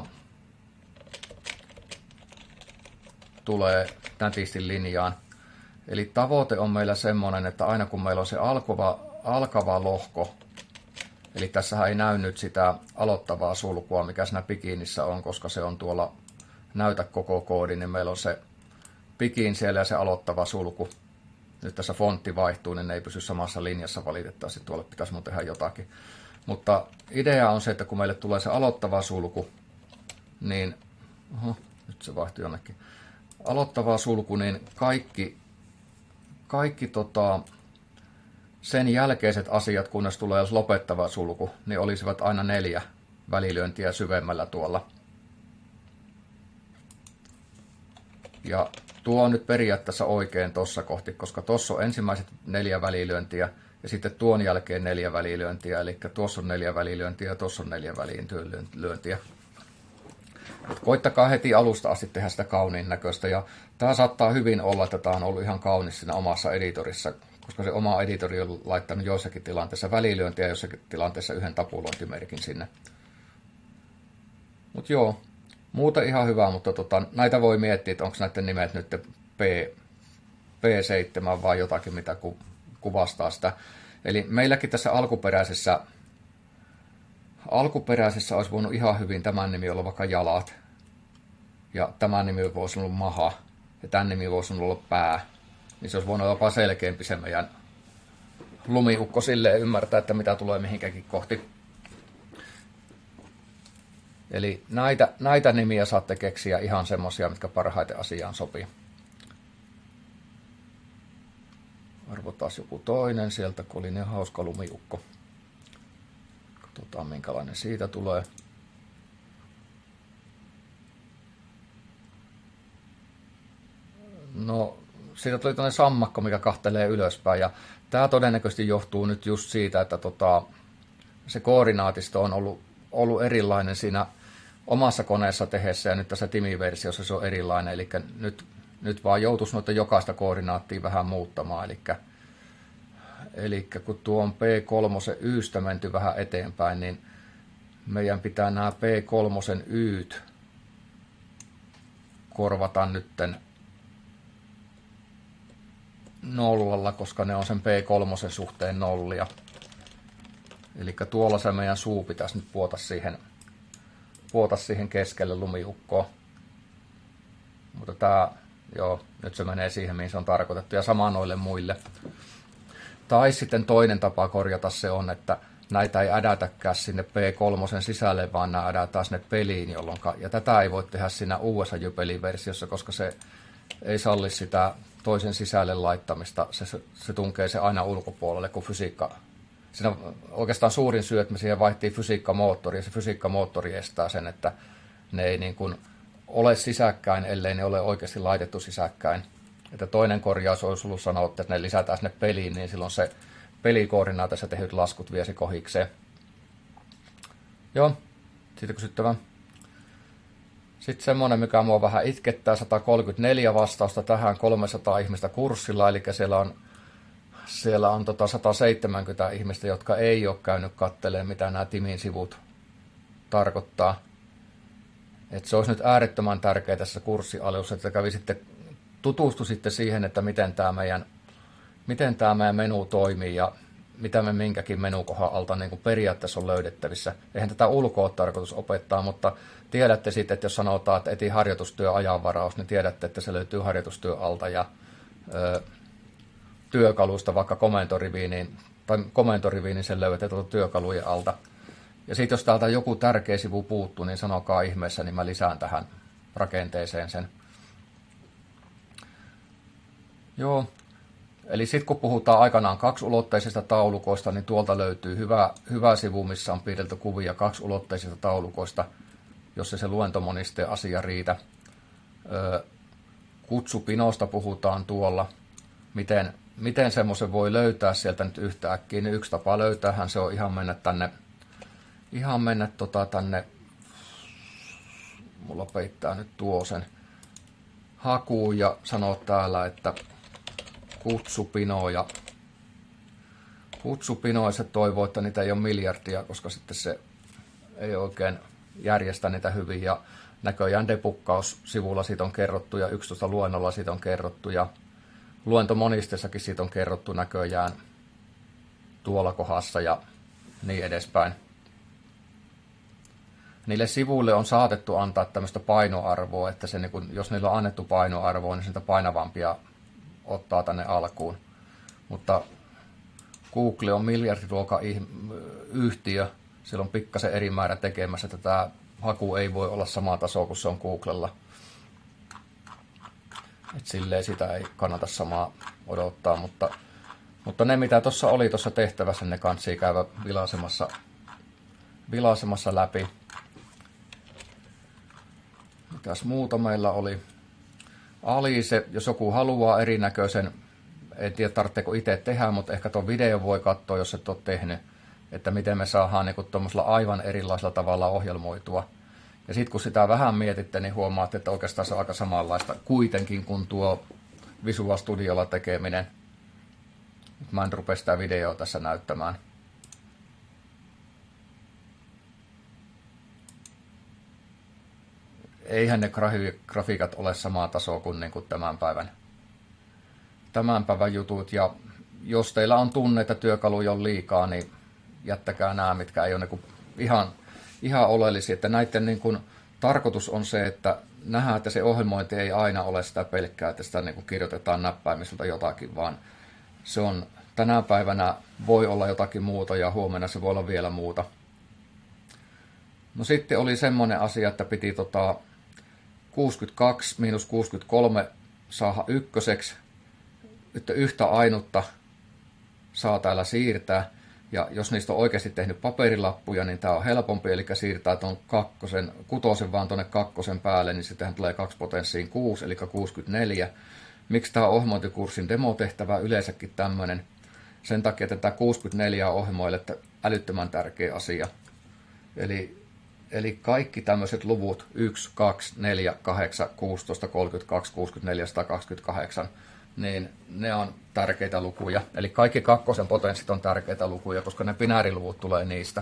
tulee nätisti linjaan. Eli tavoite on meillä semmoinen, että aina kun meillä on se alkava lohko, eli tässähän ei näy nyt sitä aloittavaa sulkua, mikä siinä bikinissä on, koska se on tuolla näytä koko koodi, niin meillä on se bikin siellä ja se aloittava sulku. Nyt tässä fontti vaihtuu, niin ne ei pysy samassa linjassa valitettavasti. Tuolle pitäisi mun tehdä jotakin. Mutta idea on se, että kun meille tulee se aloittava sulku, niin nyt se vaihtui jonnekin. Aloittava sulku, niin kaikki sen jälkeiset asiat, kunnes tulee lopettava sulku, niin olisivat aina 4 välilyöntiä syvemmällä tuolla. Ja tuo on nyt periaatteessa oikein tuossa kohti, koska tuossa on ensimmäiset 4 välilyöntiä ja sitten tuon jälkeen 4 välilyöntiä, eli tuossa on 4 välilyöntiä ja tuossa on 4 välilyöntiä. Koittakaa heti alusta asti tehdä sitä kauniin näköistä, ja tämä saattaa hyvin olla, että tämä on ollut ihan kaunis siinä omassa editorissa, koska se oma editori on laittanut joissakin tilanteissa välilyöntiä ja joissakin tilanteissa yhden tapulointimerkin sinne. Mutta joo, muuten ihan hyvä, mutta näitä voi miettiä, että onko näiden nimet nyt P7 vai jotakin, mitä kuvastaa sitä. Eli meilläkin tässä alkuperäisessä olisi voinut ihan hyvin tämän nimi olla vaikka jalat. Ja tämän nimi voisi olla maha. Ja tämän nimi voisi olla pää. Niin se olisi voinut olla jopa selkeämpi se meidän lumiukko silleen ymmärtää, että mitä tulee mihinkäkin kohti. Eli näitä nimiä saatte keksiä ihan semmosia, mitkä parhaiten asiaan sopii. Arvotaan joku toinen sieltä, kun oli niin hauska lumiukko. Katsotaan minkälainen siitä tulee. No, siitä tuli tämmöinen sammakko, mikä kahtelee ylöspäin. Ja tämä todennäköisesti johtuu nyt just siitä, että se koordinaatisto on ollut erilainen siinä omassa koneessa tehdessä ja nyt tässä Timi-versiossa se on erilainen. Eli nyt vaan joutuisi noita jokaista koordinaattia vähän muuttamaan. Eli kun tuo on P3 Ystä menty vähän eteenpäin, niin meidän pitää nämä P3 Yt korvata nytten nollalla, koska ne on sen P3 suhteen nollia. Eli tuolla se meidän suu pitäisi nyt puota siihen keskelle lumiukkoon. Mutta nyt se menee siihen, mihin se on tarkoitettu, ja sama noille muille. Tai sitten toinen tapa korjata se on, että näitä ei ädätäkään sinne P3 sisälle, vaan nämä ädätään sinne peliin, ja tätä ei voi tehdä siinä uudessa Jypeli-versiossa, koska se ei salli sitä toisen sisälle laittamista. Se tunkee se aina ulkopuolelle, kun fysiikka. Siinä oikeastaan suurin syy, että me siihen vaihtiin fysiikkamoottori, ja se fysiikkamoottori estää sen, että ne ei niin kuin ole sisäkkäin, ellei ne ole oikeasti laitettu sisäkkäin. Että toinen korjaus olisi ollut sanoa, että ne lisätään sinne peliin, niin silloin se pelikoordinaatissa tehdyt laskut viesi kohikseen. Joo, siitä kysyttävä. Sitten semmoinen, mikä mua vähän itkettää, 134 vastausta tähän 300 ihmistä kurssilla, eli siellä on 170 ihmistä, jotka ei ole käynyt katselemaan, mitä nämä Timin sivut tarkoittaa. Et se olisi nyt äärettömän tärkeää tässä kurssialussa, että tutustuisitte siihen, että miten tämä meidän menu toimii ja mitä me minkäkin menukohan alta niin kuin periaatteessa on löydettävissä. Eihän tätä ulkoa ole tarkoitus opettaa, mutta tiedätte sitten, että jos sanotaan, että eti harjoitustyö ajanvaraus, niin tiedätte, että se löytyy harjoitustyö alta ja työkaluista vaikka komentoriviin, niin sen löydätte työkalujen alta. Ja sitten jos täältä joku tärkeä sivu puuttuu, niin sanokaa ihmeessä, niin mä lisään tähän rakenteeseen sen. Joo, eli sitten kun puhutaan aikanaan kaksiulotteisista taulukoista, niin tuolta löytyy hyvä sivu, missä on piirretty kuvia kaksiulotteisista taulukoista, jos se luentomonisteen asia riitä. Kutsupinosta puhutaan tuolla. Miten semmoisen voi löytää sieltä nyt yhtäkkiä, niin yksi tapa löytäähän se on ihan mennä tänne, mulla peittää nyt tuo sen hakuun ja sanoo täällä, että kutsupinoja se toivoo, että niitä ei ole miljardia, koska sitten se ei oikein järjestä niitä hyvin ja näköjään debukkaussivulla siitä on kerrottu ja 11 luennolla siitä on kerrottu ja luentomonisteessakin siitä on kerrottu näköjään tuolla kohdassa ja niin edespäin. Niille sivuille on saatettu antaa tämmöistä painoarvoa, että se, jos niillä on annettu painoarvoa, niin sitä painavampia ottaa tänne alkuun. Mutta Google on miljardiluokan yhtiö, sillä on pikkasen eri määrä tekemässä, että tämä haku ei voi olla sama taso kuin se on Googlella. Et silleen sitä ei kannata samaa odottaa, mutta ne mitä tuossa oli tuossa tehtävässä, ne kansi käydä vilaisemassa läpi. Mitäs muuta meillä oli? Alice, jos joku haluaa erinäköisen, en tiedä tarvitseeko itse tehdä, mutta ehkä tuon video voi katsoa, jos et ole tehnyt, että miten me saadaan niin tuommoisella aivan erilaisella tavalla ohjelmoitua. Ja sitten kun sitä vähän mietitte, niin huomaatte, että oikeastaan se on aika samanlaista kuitenkin kuin tuo Visual Studiolla tekeminen. Nyt mä en rupea sitä videoa tässä näyttämään. eihän ne grafiikat ole samaa tasoa kuin, tämän päivän jutut. Ja jos teillä on tunne, että työkaluja on liikaa, niin jättäkää nämä, mitkä ei ole ihan oleellisia. Että näiden tarkoitus on se, että nähdään, että se ohjelmointi ei aina ole sitä pelkkää, että sitä kirjoitetaan näppäimiseltä jotakin, vaan se on tänä päivänä voi olla jotakin muuta ja huomenna se voi olla vielä muuta. No sitten oli semmoinen asia, että piti 62 miinus 63 saada ykköseksi, että yhtä ainutta saa täällä siirtää. Ja jos niistä on oikeasti tehnyt paperilappuja, niin tämä on helpompi, eli siirtää tuon kutosen vaan tuonne kakkosen päälle, niin sittenhän tulee 2 potenssiin 6, eli 64. Miksi tämä on ohjelmointikurssin demotehtävä yleensäkin tämmöinen? Sen takia, että tämä 64 on ohjelmoille älyttömän tärkeä asia. Eli kaikki tämmöiset luvut 1, 2, 4, 8, 16, 32, 64, 128, niin ne on tärkeitä lukuja. Eli kaikki kakkosen potenssit on tärkeitä lukuja, koska ne binääriluvut tulee niistä.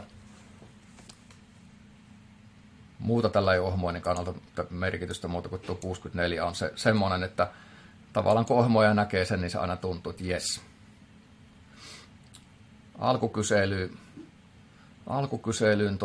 Muuta tällä ei ole ohjelmoinnin kannalta merkitystä muuta kuin tuo 64 on se semmoinen, että tavallaan kun ohjelmoija näkee sen, niin se aina tuntuu, että jes. Alkukyselyyn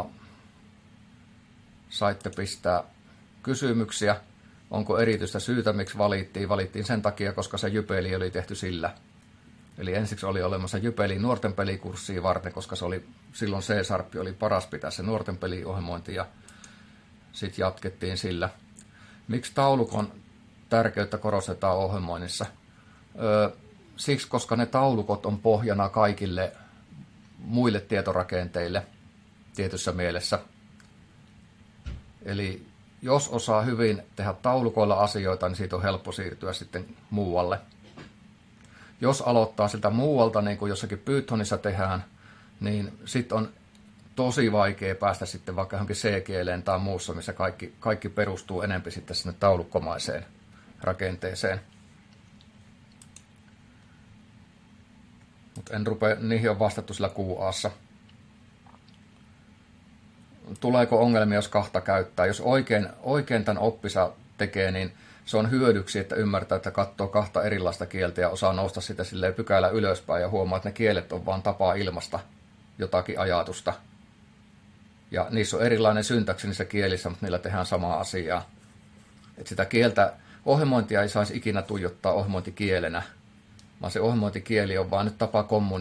saitte pistää kysymyksiä. Onko erityistä syytä, miksi valittiin? Valittiin sen takia, koska se Jypeli oli tehty sillä. Eli ensiksi oli olemassa Jypeli nuorten pelikurssia varten, koska silloin C-Sharp oli paras pitää se nuorten peliohjelmointi ja sitten jatkettiin sillä. Miksi taulukon tärkeyttä korostetaan ohjelmoinnissa? Siksi, koska ne taulukot on pohjana kaikille muille tietorakenteille tietyssä mielessä. Eli jos osaa hyvin tehdä taulukoilla asioita, niin siitä on helppo siirtyä sitten muualle. Jos aloittaa siltä muualta, niin kuin jossakin Pythonissa tehdään, niin sitten on tosi vaikea päästä sitten vaikka johonkin C-kieleen tai muussa, missä kaikki perustuu enempi sitten sinne taulukkomaiseen rakenteeseen. Mutta en rupea, niihin on vastattu sillä QA:ssa. Tuleeko ongelmia, jos kahta käyttää? Jos oikein tämän oppisa tekee, niin se on hyödyksi, että ymmärtää, että katsoo kahta erilaista kieltä ja osaa nousta sitä silleen pykälä ylöspäin ja huomaa, että ne kielet on vaan tapa ilmaista jotakin ajatusta. Ja niissä on erilainen syntaksi niissä kielissä, mutta niillä tehdään samaa asiaa. Että sitä kieltä, ohjelmointia ei saisi ikinä tuijottaa ohjelmointikielenä, vaan se ohjelmointikieli on vaan nyt tapa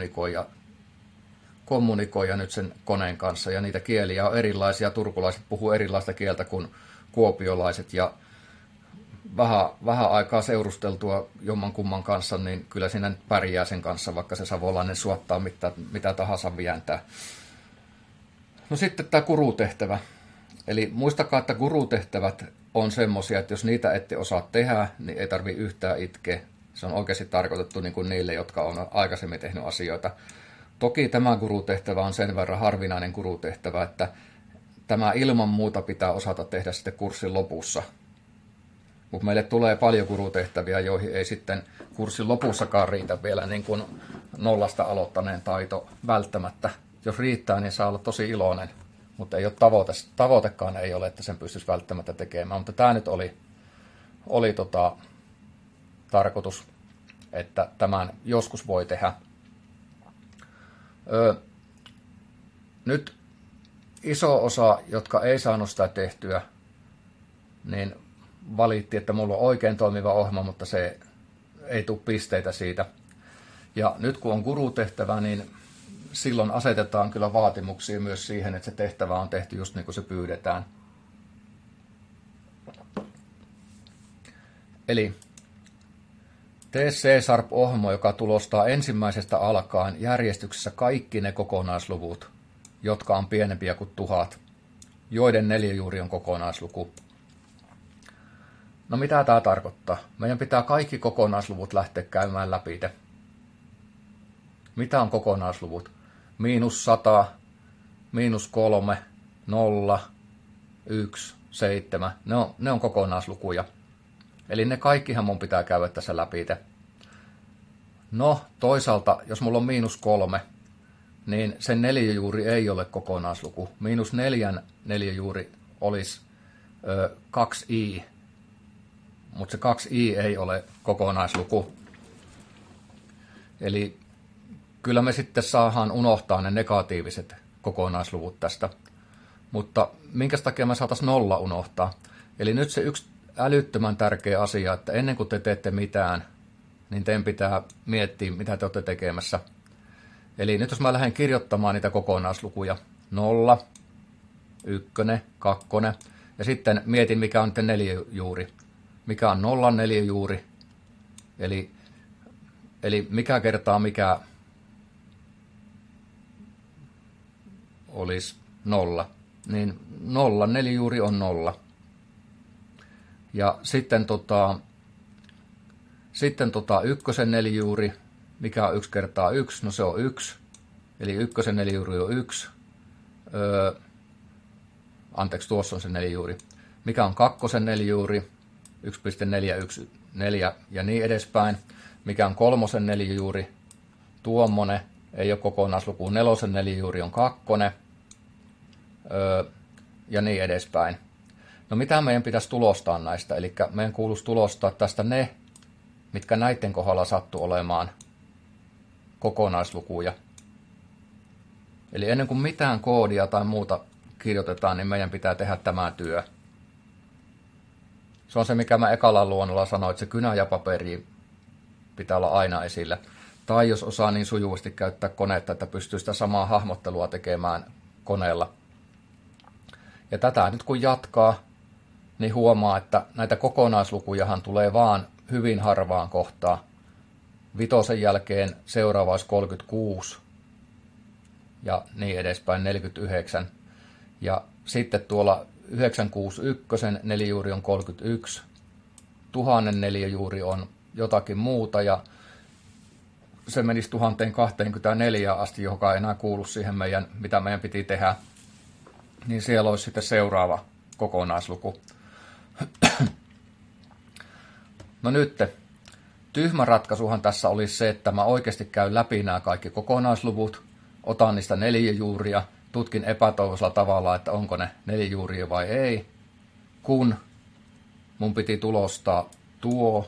kommunikoida nyt sen koneen kanssa, ja niitä kieliä on erilaisia. Turkulaiset puhuu erilaista kieltä kuin kuopiolaiset, ja vähän aikaa seurusteltua jommankumman kanssa, niin kyllä siinä pärjää sen kanssa, vaikka se savolainen suottaa mitä tahansa vientää. No sitten tämä gurutehtävä. Eli muistakaa, että gurutehtävät on semmoisia, että jos niitä ette osaa tehdä, niin ei tarvitse yhtään itkeä. Se on oikeasti tarkoitettu niin kuin niille, jotka on aikaisemmin tehnyt asioita. Toki tämä gurutehtävä on sen verran harvinainen gurutehtävä, että tämä ilman muuta pitää osata tehdä sitten kurssin lopussa. Mutta meille tulee paljon gurutehtäviä, joihin ei sitten kurssin lopussakaan riitä vielä niin kuin nollasta aloittaneen taito välttämättä. Jos riittää, niin saa olla tosi iloinen, mutta ei ole tavoitekaan ei ole, että sen pystyisi välttämättä tekemään. Mutta tämä nyt oli tarkoitus, että tämän joskus voi tehdä. Nyt iso osa, jotka ei saanut sitä tehtyä, niin valitti, että mulla on oikein toimiva ohjelma, mutta se ei tule pisteitä siitä. Ja nyt kun on gurutehtävä, niin silloin asetetaan kyllä vaatimuksia myös siihen, että se tehtävä on tehty just niin kuin se pyydetään. Eli tee C-Sharp-ohjelma, joka tulostaa ensimmäisestä alkaen järjestyksessä kaikki ne kokonaisluvut, jotka on pienempiä kuin 1000, joiden neliöjuuri on kokonaisluku. No mitä tämä tarkoittaa? Meidän pitää kaikki kokonaisluvut lähteä käymään läpi. Mitä on kokonaisluvut? -100, -3, 0, 1, 7. Ne on kokonaislukuja. Eli ne kaikkihan mun pitää käydä tässä läpi. No toisaalta, jos mulla on -3, niin sen neliöjuuri ei ole kokonaisluku. -4 neliöjuuri olisi 2i, mutta se 2i ei ole kokonaisluku. Eli kyllä me sitten saadaan unohtaa ne negatiiviset kokonaisluvut tästä. Mutta minkä takia me saataisiin 0 unohtaa? Eli nyt se yksi älyttömän tärkeä asia, että ennen kuin te teette mitään, niin teidän pitää miettiä, mitä te olette tekemässä. Eli nyt jos mä lähden kirjoittamaan niitä kokonaislukuja, 0, 1, 2, ja sitten mietin, mikä on nyt neliöjuuri. Mikä on 0 neliöjuuri, eli mikä kertaa mikä olisi 0, niin 0 neliöjuuri on 0. Ja sitten ykkösen nelijuuri, mikä on 1 kertaa 1, no se on 1. Eli ykkösen nelijuuri on 1. Anteeksi, tuossa on se nelijuuri. Mikä on kakkosen nelijuuri, 1,414 ja niin edespäin. Mikä on kolmosen nelijuuri, tuommoinen, ei ole kokonaisluku. Nelosen nelijuuri on 2. Ja niin edespäin. No mitä meidän pitäisi tulostaa näistä? Eli meidän kuuluisi tulostaa tästä ne, mitkä näiden kohdalla sattuu olemaan kokonaislukuja. Eli ennen kuin mitään koodia tai muuta kirjoitetaan, niin meidän pitää tehdä tämä työ. Se on se, mikä mä ekalla luonnolla sanoin, että se kynä ja paperi pitää olla aina esillä. Tai jos osaa niin sujuvasti käyttää konetta, että pystyy sitä samaa hahmottelua tekemään koneella. Ja tätä nyt kun jatkaa, niin huomaa, että näitä kokonaislukujahan tulee vaan hyvin harvaan kohtaa. 5 jälkeen seuraava olisi 36 ja niin edespäin 49. Ja sitten tuolla 961 nelijuuri on 31, 1000 neliöjuuri on jotakin muuta ja se menisi 1024 asti, joka ei enää kuulu siihen mitä meidän piti tehdä. Niin siellä olisi sitten seuraava kokonaisluku. No nyt, tyhmä ratkaisuhan tässä olisi se, että mä oikeasti käyn läpi nämä kaikki kokonaisluvut, otan niistä neliöjuuria, tutkin epätoivoisella tavalla, että onko ne neliöjuuria vai ei, kun mun piti tulostaa tuo.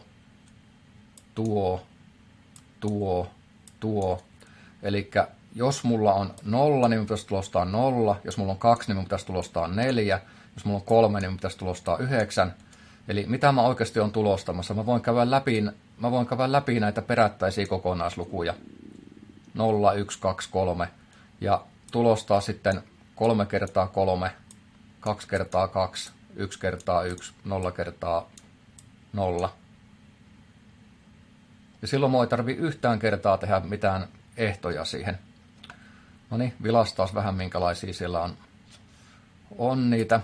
Eli jos mulla on 0, niin mun pitäisi tulostaa 0. Jos mulla on 2, niin mun pitäisi tulostaa 4. Jos mulla on 3, niin mun pitäisi tulostaa 9. Eli mitä mä oikeasti on tulostamassa? Mä voin käydä läpi näitä perättäisiä kokonaislukuja. 0, 1, 2, 3. Ja tulostaa sitten 3 kertaa 3, 2 kertaa 2, 1 kertaa 1, 0 kertaa 0. Ja silloin mua ei tarvitse yhtään kertaa tehdä mitään ehtoja siihen. No niin, vilastaas vähän minkälaisia siellä on niitä.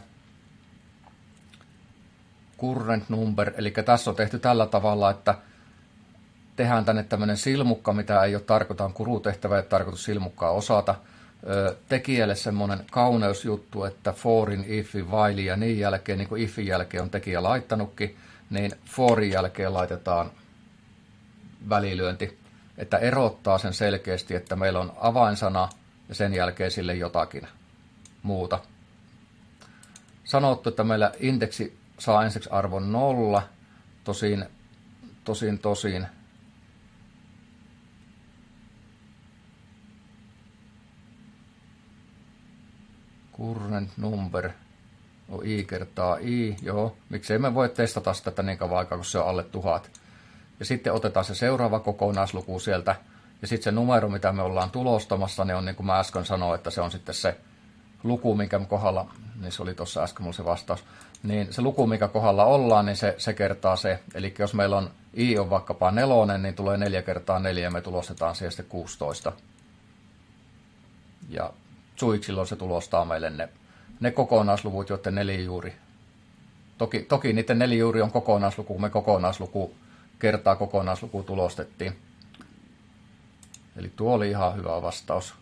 Current number, eli tässä on tehty tällä tavalla, että tehdään tänne tämmöinen silmukka, mitä ei ole tarkoitan kurutehtävä, ei tarkoitus silmukkaa osata. Tekijälle semmoinen kauneusjuttu, että forin, ifin, whilein ja niin jälkeen, niin kuin ifin jälkeen on tekijä laittanutkin, niin forin jälkeen laitetaan välilyönti, että erottaa sen selkeästi, että meillä on avainsana ja sen jälkeen sille jotakin muuta. Sanottu, että meillä indeksi saa ensiksi arvon 0, tosin current number on i kertaa i, joo, miksei me voi testata sitä niin kauan aikaa, kun se on alle 1000. Ja sitten otetaan se seuraava kokonaisluku sieltä, ja sitten se numero, mitä me ollaan tulostamassa, niin on niin kuin mä äsken sanoin, että se on sitten se luku, minkä kohdalla, niin se oli tuossa äsken mulla se vastaus, niin se luku, mikä kohdalla ollaan, niin se kertaa se. Eli jos meillä on i on vaikkapa 4, niin tulee 4 kertaa 4, ja me tulostetaan siihen sitten 16. Ja silloin se tulostaa meille ne kokonaisluvut, joiden nelijuuri. Toki niiden nelijuuri on kokonaisluku, me kokonaisluku kertaa kokonaisluku tulostettiin. Eli tuo oli ihan hyvä vastaus.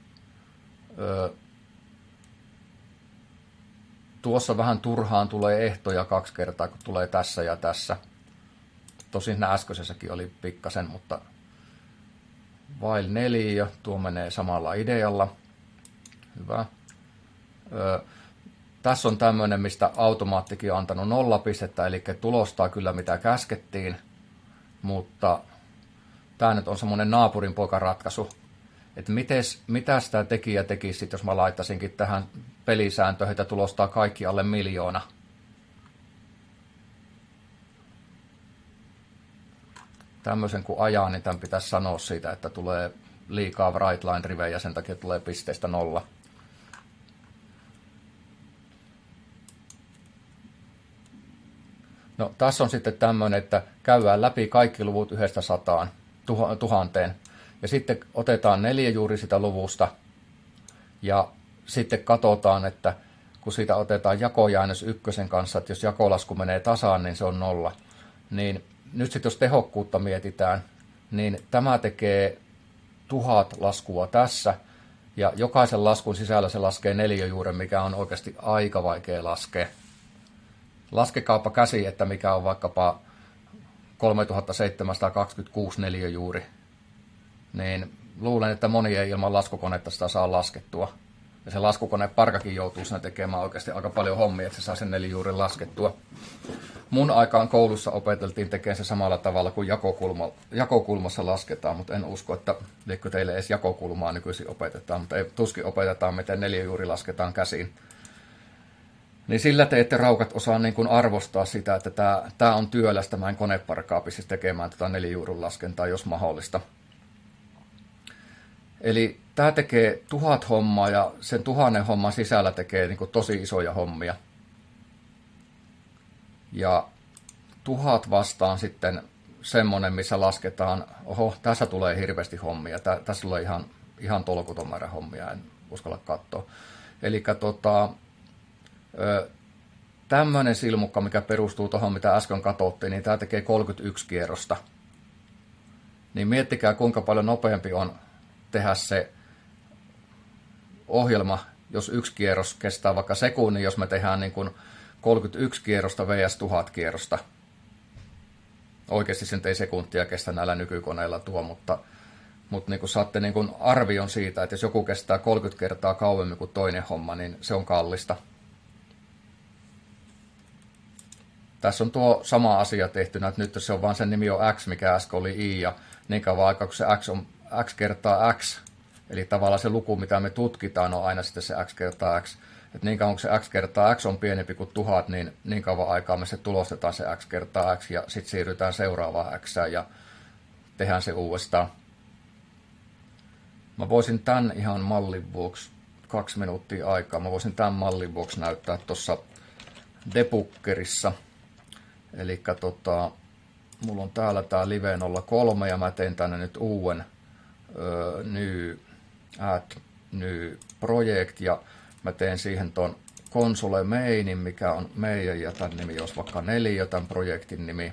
Tuossa vähän turhaan tulee ehtoja 2 kertaa, kun tulee tässä ja tässä. Tosin nämä äskeisessäkin oli pikkasen, mutta while 4, tuo menee samalla idealla. Hyvä. tässä on tämmöinen, mistä automaattikin on antanut 0 pistettä, eli tulostaa kyllä mitä käskettiin, mutta tämä nyt on semmoinen naapurin poikaratkaisu, että mitä tämä tekijä tekisi, jos mä laittaisinkin tähän pelisääntöihin, että tulostaa kaikki alle 1 000 000. Tämmöisen kun ajaa, niin tämän pitäisi sanoa siitä, että tulee liikaa right line rivejä, sen takia tulee pisteestä 0. No, tässä on sitten tämmöinen, että käydään läpi kaikki luvut 100 000. Ja sitten otetaan 4 juuri sitä luvusta. Ja sitten katsotaan, että kun siitä otetaan jakojäännös 1 kanssa, että jos jakolasku menee tasaan, niin se on 0. Niin nyt sitten jos tehokkuutta mietitään, niin tämä tekee 1000 laskua tässä. Ja jokaisen laskun sisällä se laskee 4 juuren, mikä on oikeasti aika vaikea laskea. Laskekaapa käsi, että mikä on vaikkapa 3726 neliöjuuri, niin luulen, että moni ei ilman laskukonetta sitä saa laskettua. Ja se laskukoneparkakin joutuu siinä tekemään oikeasti aika paljon hommia, että se saa sen nelijuurin laskettua. Mun aikaan koulussa opeteltiin tekemään se samalla tavalla kuin jakokulmassa lasketaan, mutta en usko, että liekö teille edes jakokulmaa nykyisin opetetaan, mutta ei tuskin opetetaan, miten neliöjuuri lasketaan käsiin. Niin sillä te ette raukat osaa niin kuin arvostaa sitä, että tämä on työlästä, mä en koneparkaa pistisi tekemään tätä 4-juurin laskentaa, jos mahdollista. Eli tämä tekee 1000 hommaa ja sen 1000 homman sisällä tekee niin kuin tosi isoja hommia. Ja 1000 vastaan sitten semmoinen, missä lasketaan, tässä tulee hirveästi hommia, tässä tulee ihan tolkuton määrä hommia, en uskalla katsoa. Eli tämmöinen silmukka, mikä perustuu tuohon, mitä äsken katsottiin, niin tämä tekee 31 kierrosta. Niin miettikää, kuinka paljon nopeampi on tehdä se ohjelma, jos 1 kierros kestää vaikka sekunnin, jos me tehdään niin kuin 31 kierrosta vs 1000 kierrosta. Oikeasti sen ei sekuntia kestä näillä nykykoneilla tuo, mutta niin kuin saatte niin kuin arvion siitä, että jos joku kestää 30 kertaa kauemmin kuin toinen homma, niin se on kallista. Tässä on tuo sama asia tehtynä, että nyt se on vaan sen nimi on X, mikä äsken oli I, ja niin kauan aikaa, kun se X on X kertaa X, eli tavallaan se luku, mitä me tutkitaan, on aina sitten se X kertaa X. Että niin kauan, kun se X kertaa X on pienempi kuin 1000, niin kauan aikaa me se tulostetaan se X kertaa X, ja sitten siirrytään seuraavaan X, ja tehdään se uudestaan. Mä voisin tämän ihan mallin vuoksi, 2 minuuttia aikaa, mä voisin tämän mallin vuoksi näyttää tuossa debuggerissa. Eli mulla on täällä tää Live 03 ja mä teen tänne nyt uuden new project ja mä teen siihen ton console mainin, mikä on meidän ja tämän nimi olisi vaikka 4, tämän projektin nimi.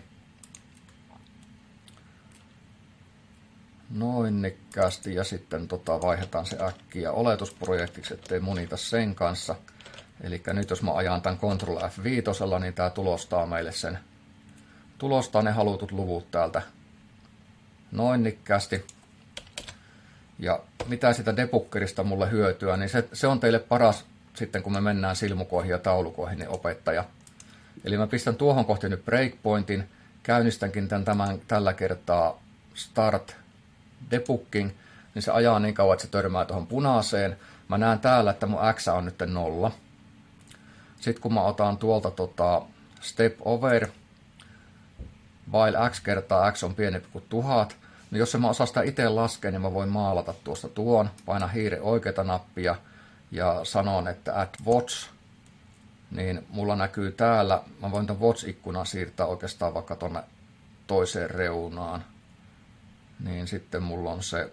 Noin nikkäästi ja sitten vaihdetaan se äkkiä oletusprojektiksi, ettei munita sen kanssa. Eli nyt jos mä ajan tämän Ctrl F5, niin tää tulostaa meille tulostaa ne halutut luvut täältä noin nikkäästi. Ja mitä sitä debuggerista mulle hyötyä, niin se on teille paras sitten kun me mennään silmukoihin ja taulukoihin, niin opettaja. Eli mä pistän tuohon kohti nyt breakpointin, käynnistänkin tämän tällä kertaa start debugging, niin se ajaa niin kauan, että se törmää tuohon punaiseen. Mä näen täällä, että mun X on nyt 0. Sitten kun mä otan tuolta step over, while X kertaa X on pienempi kuin 1000, niin jos mä osaan sitä itse laskea, niin mä voin maalata tuosta tuon, paina hiiren oikeata nappia ja sanon, että add watch, niin mulla näkyy täällä, mä voin tämän watch-ikkunan siirtää oikeastaan vaikka tonne toiseen reunaan, niin sitten mulla on se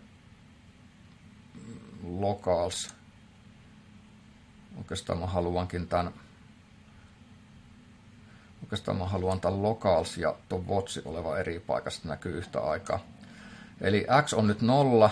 locals, oikeastaan mä haluan tämän locals ja tuon watch oleva eri paikasta näkyy yhtä aikaa. Eli X on nyt 0,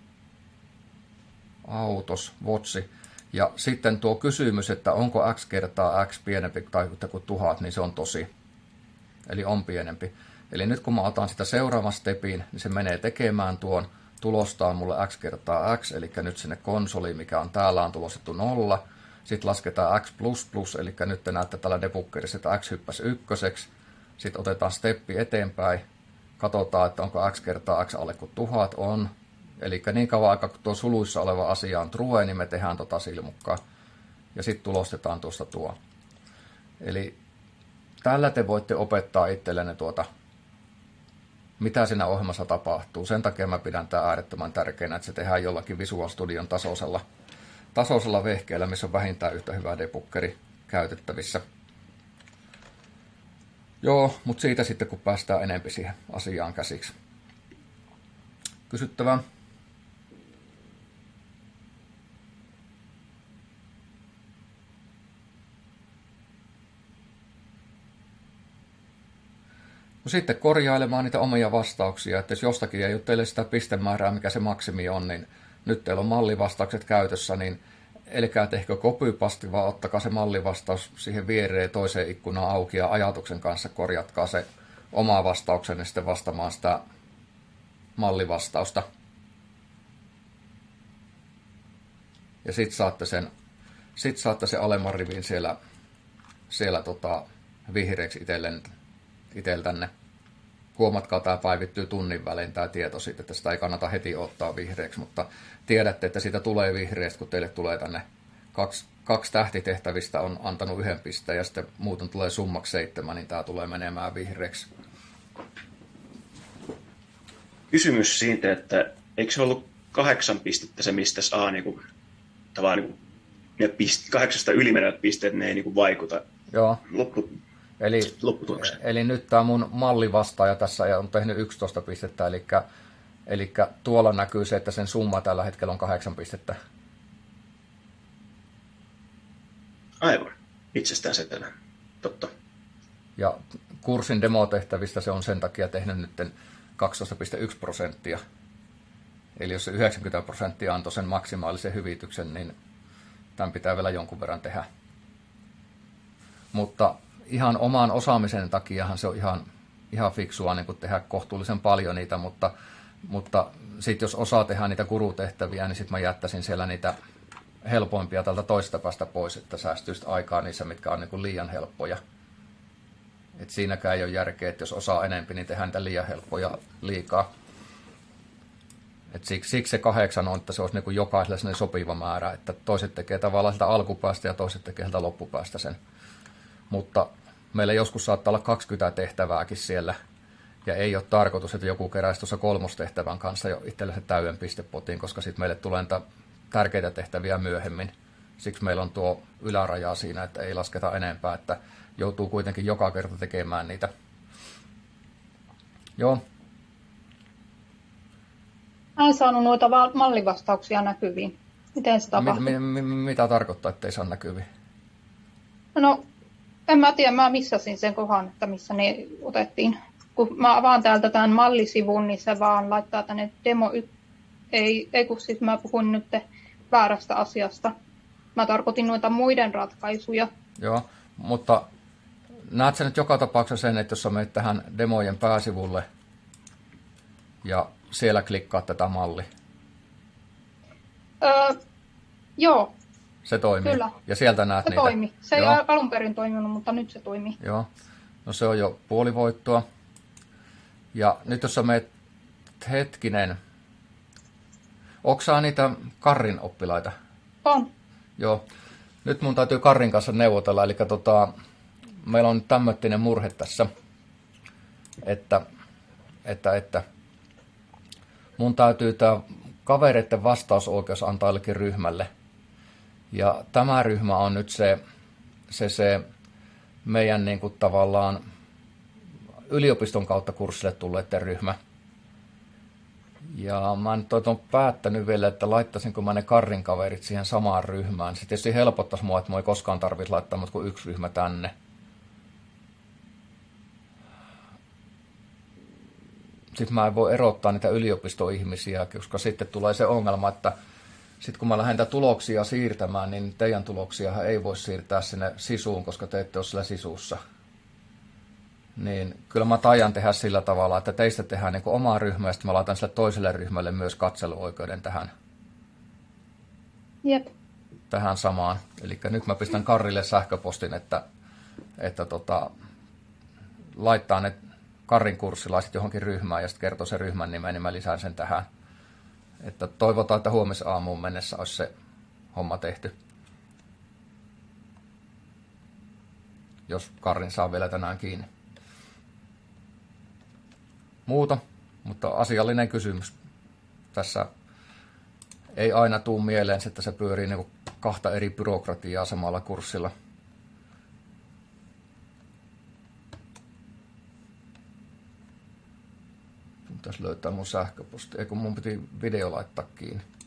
autos, watchi, ja sitten tuo kysymys, että onko X kertaa X pienempi kuin 1000, niin se on tosi. Eli on pienempi. Eli nyt kun mä otan sitä seuraavan stepin, niin se menee tekemään tuon, tulostaa mulle X kertaa X, eli nyt sinne konsoliin, mikä on täällä on tulostettu 0. Sitten lasketaan X++, eli nyt te näette tällä debuggerissa, että X hyppäsi ykköseksi. Sitten otetaan steppi eteenpäin. Katsotaan, että onko X kertaa X alle kuin 1000 on. Eli niin kauan aikaa, kun tuo suluissa oleva asia on true, niin me tehdään silmukkaa. Ja sitten tulostetaan tuosta tuo. Eli tällä te voitte opettaa itsellenne mitä siinä ohjelmassa tapahtuu. Sen takia mä pidän tämä äärettömän tärkeänä, että se tehdään jollakin Visual Studion tasoisella vehkeellä, missä on vähintään yhtä hyvä debuggeri käytettävissä. Joo, mutta siitä sitten kun päästään enempi siihen asiaan käsiksi. Kysyttävää? No sitten korjailemaan niitä omia vastauksia, että jos jostakin ei ole teille sitä pistemäärää, mikä se maksimi on, niin nyt teillä on mallivastaukset käytössä, niin älkää tehkö copy-pasti, vaan ottakaa se mallivastaus siihen viereen toiseen ikkunaan auki ja ajatuksen kanssa korjatkaa se oma vastauksenne sitten vastaamaan sitä mallivastausta. Ja sitten saatte sen alemman rivin siellä vihreäksi itseltänne. Huomatkaa, tämä päivittyy tunnin välein tämä tieto siitä, että sitä ei kannata heti ottaa vihreäksi, mutta tiedätte, että siitä tulee vihreästä, kun teille tulee tänne kaksi tähtitehtävistä on antanut 1 pisteen ja sitten muuten tulee summaksi 7, niin tämä tulee menemään vihreäksi. Kysymys siitä, että eikö se ollut 8 pistettä se, mistä saa tavallaan ne 8 ylimenevät pisteet, ne ei vaikuta lopputulokseen. Eli nyt tämä mun mallivastaaja tässä on tehnyt 11 pistettä, eli tuolla näkyy se, että sen summa tällä hetkellä on 8 pistettä. Aivan. Itsestään selvä. Totta. Ja kurssin demotehtävistä se on sen takia tehnyt nyt 12,1%. Eli jos se 90% antoi sen maksimaalisen hyvityksen, niin tämän pitää vielä jonkun verran tehdä. Mutta ihan oman osaamisen takiahan se on ihan fiksua niin tehdä kohtuullisen paljon niitä, mutta sitten jos osaa tehdä niitä gurutehtäviä, niin sitten mä jättäisin siellä niitä helpoimpia tältä toisesta päästä pois, että säästyy aikaa niissä, mitkä on niin liian helppoja. Et siinäkään ei ole järkeä, että jos osaa enempi, niin tehdään niitä liian helppoja liikaa. Et siksi se 8 on, että se olisi niin jokaiselle sopiva määrä, että toiset tekee tavallaan sitä alkupäästä ja toiset tekee sitä loppupäästä sen. Mutta meillä joskus saattaa olla 20 tehtävääkin siellä, ja ei ole tarkoitus, että joku keräisi tuossa 3 tehtävän kanssa jo itsellensä täyden pistepotin, koska sitten meille tulee niitä tärkeitä tehtäviä myöhemmin. Siksi meillä on tuo yläraja siinä, että ei lasketa enempää, että joutuu kuitenkin joka kerta tekemään niitä. Joo. Mä en saanut noita mallivastauksia näkyviin. Miten se tapahtuu? Mitä tarkoittaa, että ei saa näkyviin? No, en mä tiedä. Mä missasin sen kohan, että missä ne otettiin. Kun mä avaan täältä tämän mallisivun, niin se vaan laittaa tänne demo. Ei kun siis mä puhun nyt väärästä asiasta. Mä tarkoitin noita muiden ratkaisuja. Joo, mutta näet sä nyt joka tapauksessa sen, että jos sä menet tähän demojen pääsivulle ja siellä klikkaat tätä malli. Joo. Se toimii. Kyllä. Ja sieltä näet se niitä. Toimi. Se ei alun perin toiminut, mutta nyt se toimii. Joo. No se on jo puoli voittoa. Ja nyt jos sä menet hetkinen. Onko sä niitä Karrin oppilaita? On. Joo. Nyt mun täytyy Karrin kanssa neuvotella. Eli meillä on nyt tämmöinen murhe tässä, että mun täytyy tämä kavereiden vastausoikeus antaa jollekin ryhmälle. Ja tämä ryhmä on nyt se meidän niin kuin tavallaan yliopiston kautta kurssille tulleiden ryhmä. Ja mä nyt olen päättänyt vielä, että laittaisinko mä ne Karrin kaverit siihen samaan ryhmään. Se tietysti helpottaisi mua, että mä ei koskaan tarvitse laittaa muuta kuin yksi ryhmä tänne. Sitten mä en voi erottaa niitä yliopistoihmisiä, koska sitten tulee se ongelma, että sitten kun mä lähden niitä tuloksia siirtämään, niin teidän tuloksiahan ei voi siirtää sinne sisuun, koska te ette ole siellä sisussa. Niin kyllä mä taian tehdä sillä tavalla, että teistä tehdään niin kuin omaa ryhmää, ja sitten mä laitan sille toiselle ryhmälle myös katseluoikeuden tähän. Jep. tähän samaan. Eli nyt mä pistän Karrille sähköpostin, että laittaa ne Karrin kurssilaiset johonkin ryhmään ja sitten kertoo sen ryhmän nimen, niin mä lisään sen tähän. Että toivotaan, että huomisaamuun mennessä olisi se homma tehty. Jos Karrin saa vielä tänään kiinni. Muuta, mutta asiallinen kysymys. Tässä ei aina tule mieleen, että se pyörii niin kuin 2 eri byrokratiaa samalla kurssilla. Pitäisi löytää mun sähköposti. Ei kun mun piti video laittaa kiinni.